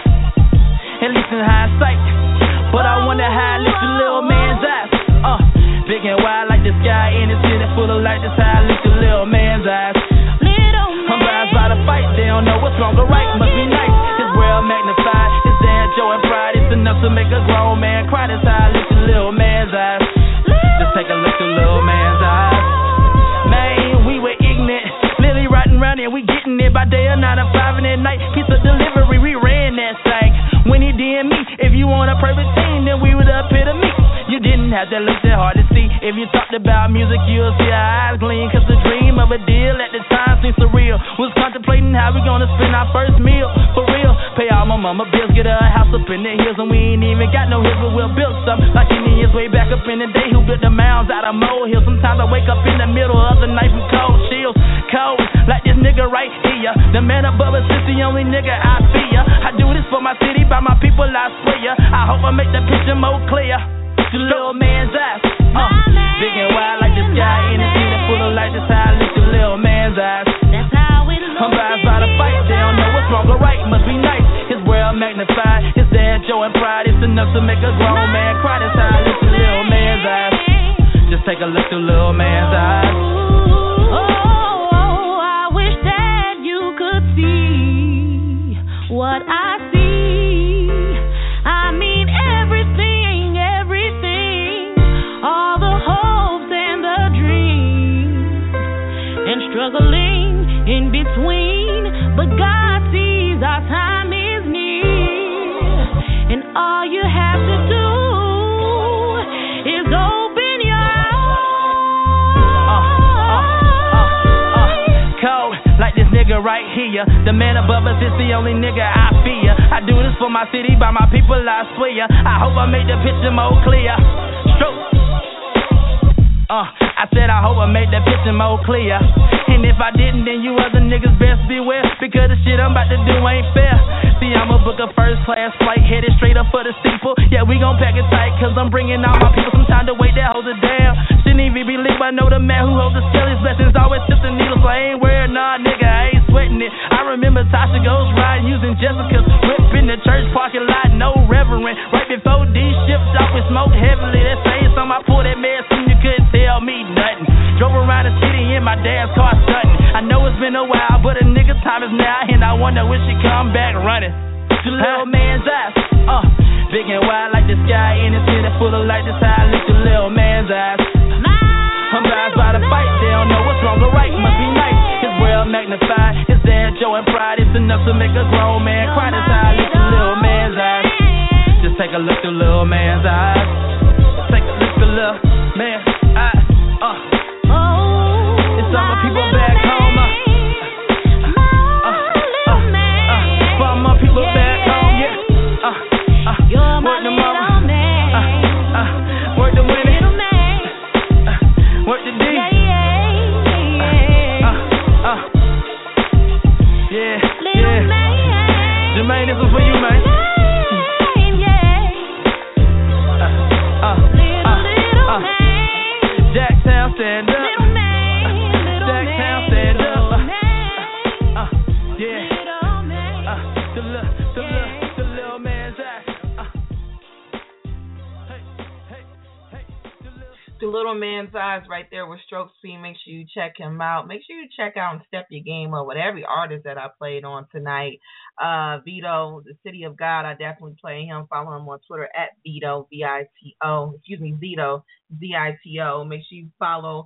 At least in hindsight. But I wonder how I lift the little man's eyes. Big and wide like the sky in a city full of light. That's how I lift the little man's eyes. I'm biased by the fight, they don't know what's wrong or right. Must be nice, his world magnified. His dad, joy and pride, it's enough to make a grown man cry. That's how I lift the little man's eyes. Just take a look at the little man's eyes. Man, we were ignorant, literally riding around here, we getting it by day or 9 to 5 and at night. Pizza delivery, we ran that thing. When he did me, if you want a perfect team, then we were the epitome. You didn't have to look that hard to see. If you talked about music, you'll see our eyes gleam. Cause the dream of a deal at the time seemed surreal. Was contemplating how we gonna spend our first meal. For real, pay all my mama bills, get her a house up in the hills. And we ain't even got no hills, but we'll build something. Like Indians way back up in the day who built the mounds out of molehills. Sometimes I wake up in the middle of the night from cold chills. Cold, like this nigga right here. The man above us is the only nigga I fear. I do this for my city, by my people I swear. I hope I make the picture more clear. The little man's eyes, big and wide like the sky in a city full of light. That's how I lift the little man's eyes. I'm biased by the fight, they don't know what's wrong or right. Must be nice, his world magnified. His dad, joy and pride, it's enough to make a grown man cry. That's how I lift the little man's eyes. Just take a look through little man's eyes. what I see. I mean everything, everything, all the hopes and the dreams, and struggling in between, but God sees our time is near, and all you have to do is open your eyes. Cold, like this nigga right here. The man above us is the only nigga I fear. I do this for my city, by my people, I swear. I hope I made the picture more clear. Stroke. I said I hope I made that picture more clear. And if I didn't, then you other niggas best beware, because the shit I'm about to do ain't fair. See, I'ma book a first class flight, headed straight up for the steeple. Yeah, we gon' pack it tight, cause I'm bringing all my people some time to wait that hold it down. Shouldn't even be legal, I know the man who holds the scale. His blessings always tip the needle, so I ain't worried, nah, nigga, I ain't sweating it. I remember Tasha Ghost riding, using Jessica's whip in the church parking lot, no reverend. Right before D shipped off, we smoked heavily. That same song I pulled that medicine, you couldn't tell me nothing. Drove around the city in my dad's car stunting. I know it's been a while, but a nigga time is now, and I wonder when she come back running. The little man's eyes, big and wide like the sky, in a city full of light. That's how I look the little man's eyes. I'm eyes by the fight, they don't know what's wrong or right, must be nice. His world magnified, his dad joy and pride, it's enough to make a grown man cry. That's how I look the little man's eyes. Just take a look through little man's eyes. Take a look through little man's eyes. It's all my people back home. For my people back home, yeah. Work the mama. Work the women. Work the D. Yeah, yeah. Jermaine, this is for you, man. Jacktown, stand up. Jacktown, stand up. Yeah. The little man's eye. The Little Man's Eyes right there with Stroke Speed. Make sure you check him out. Make sure you check out and step your game up with every artist that I played on tonight. Vito, the City of God, I definitely play him. Follow him on Twitter at Vito, V-I-T-O. Excuse me, Vito, Z-I-T-O. Make sure you follow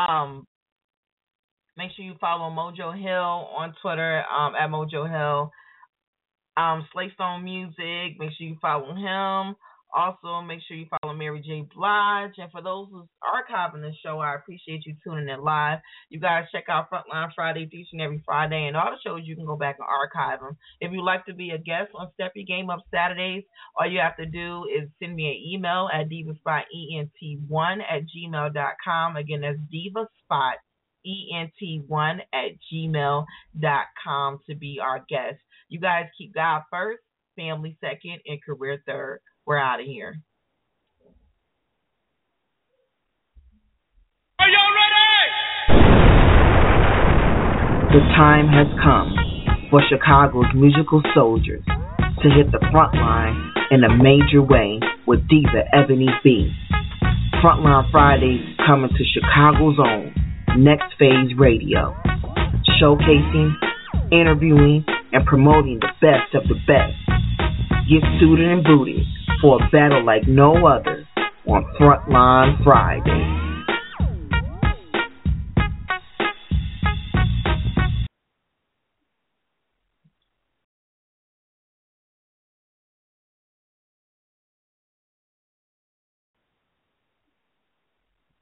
Mojo Hill on Twitter at Mojo Hill. Slaystone Music, make sure you follow him. Also, make sure you follow Mary J. Blige. And for those who's archiving the show, I appreciate you tuning in live. You guys check out Frontline Fridays each and every Friday. And all the shows, you can go back and archive them. If you'd like to be a guest on Step Your Game Up Saturdays, all you have to do is send me an email at divaspotent1@gmail.com. Again, that's divaspotent1@gmail.com to be our guest. You guys keep God first, family second, and career third. We're out of here. Are y'all ready? The time has come for Chicago's musical soldiers to hit the front line in a major way with Diva Ebony B. Frontline Fridays coming to Chicago's own Next Phase Radio, showcasing, interviewing, and promoting the best of the best. Get suited and booted for a battle like no other on Frontline Friday.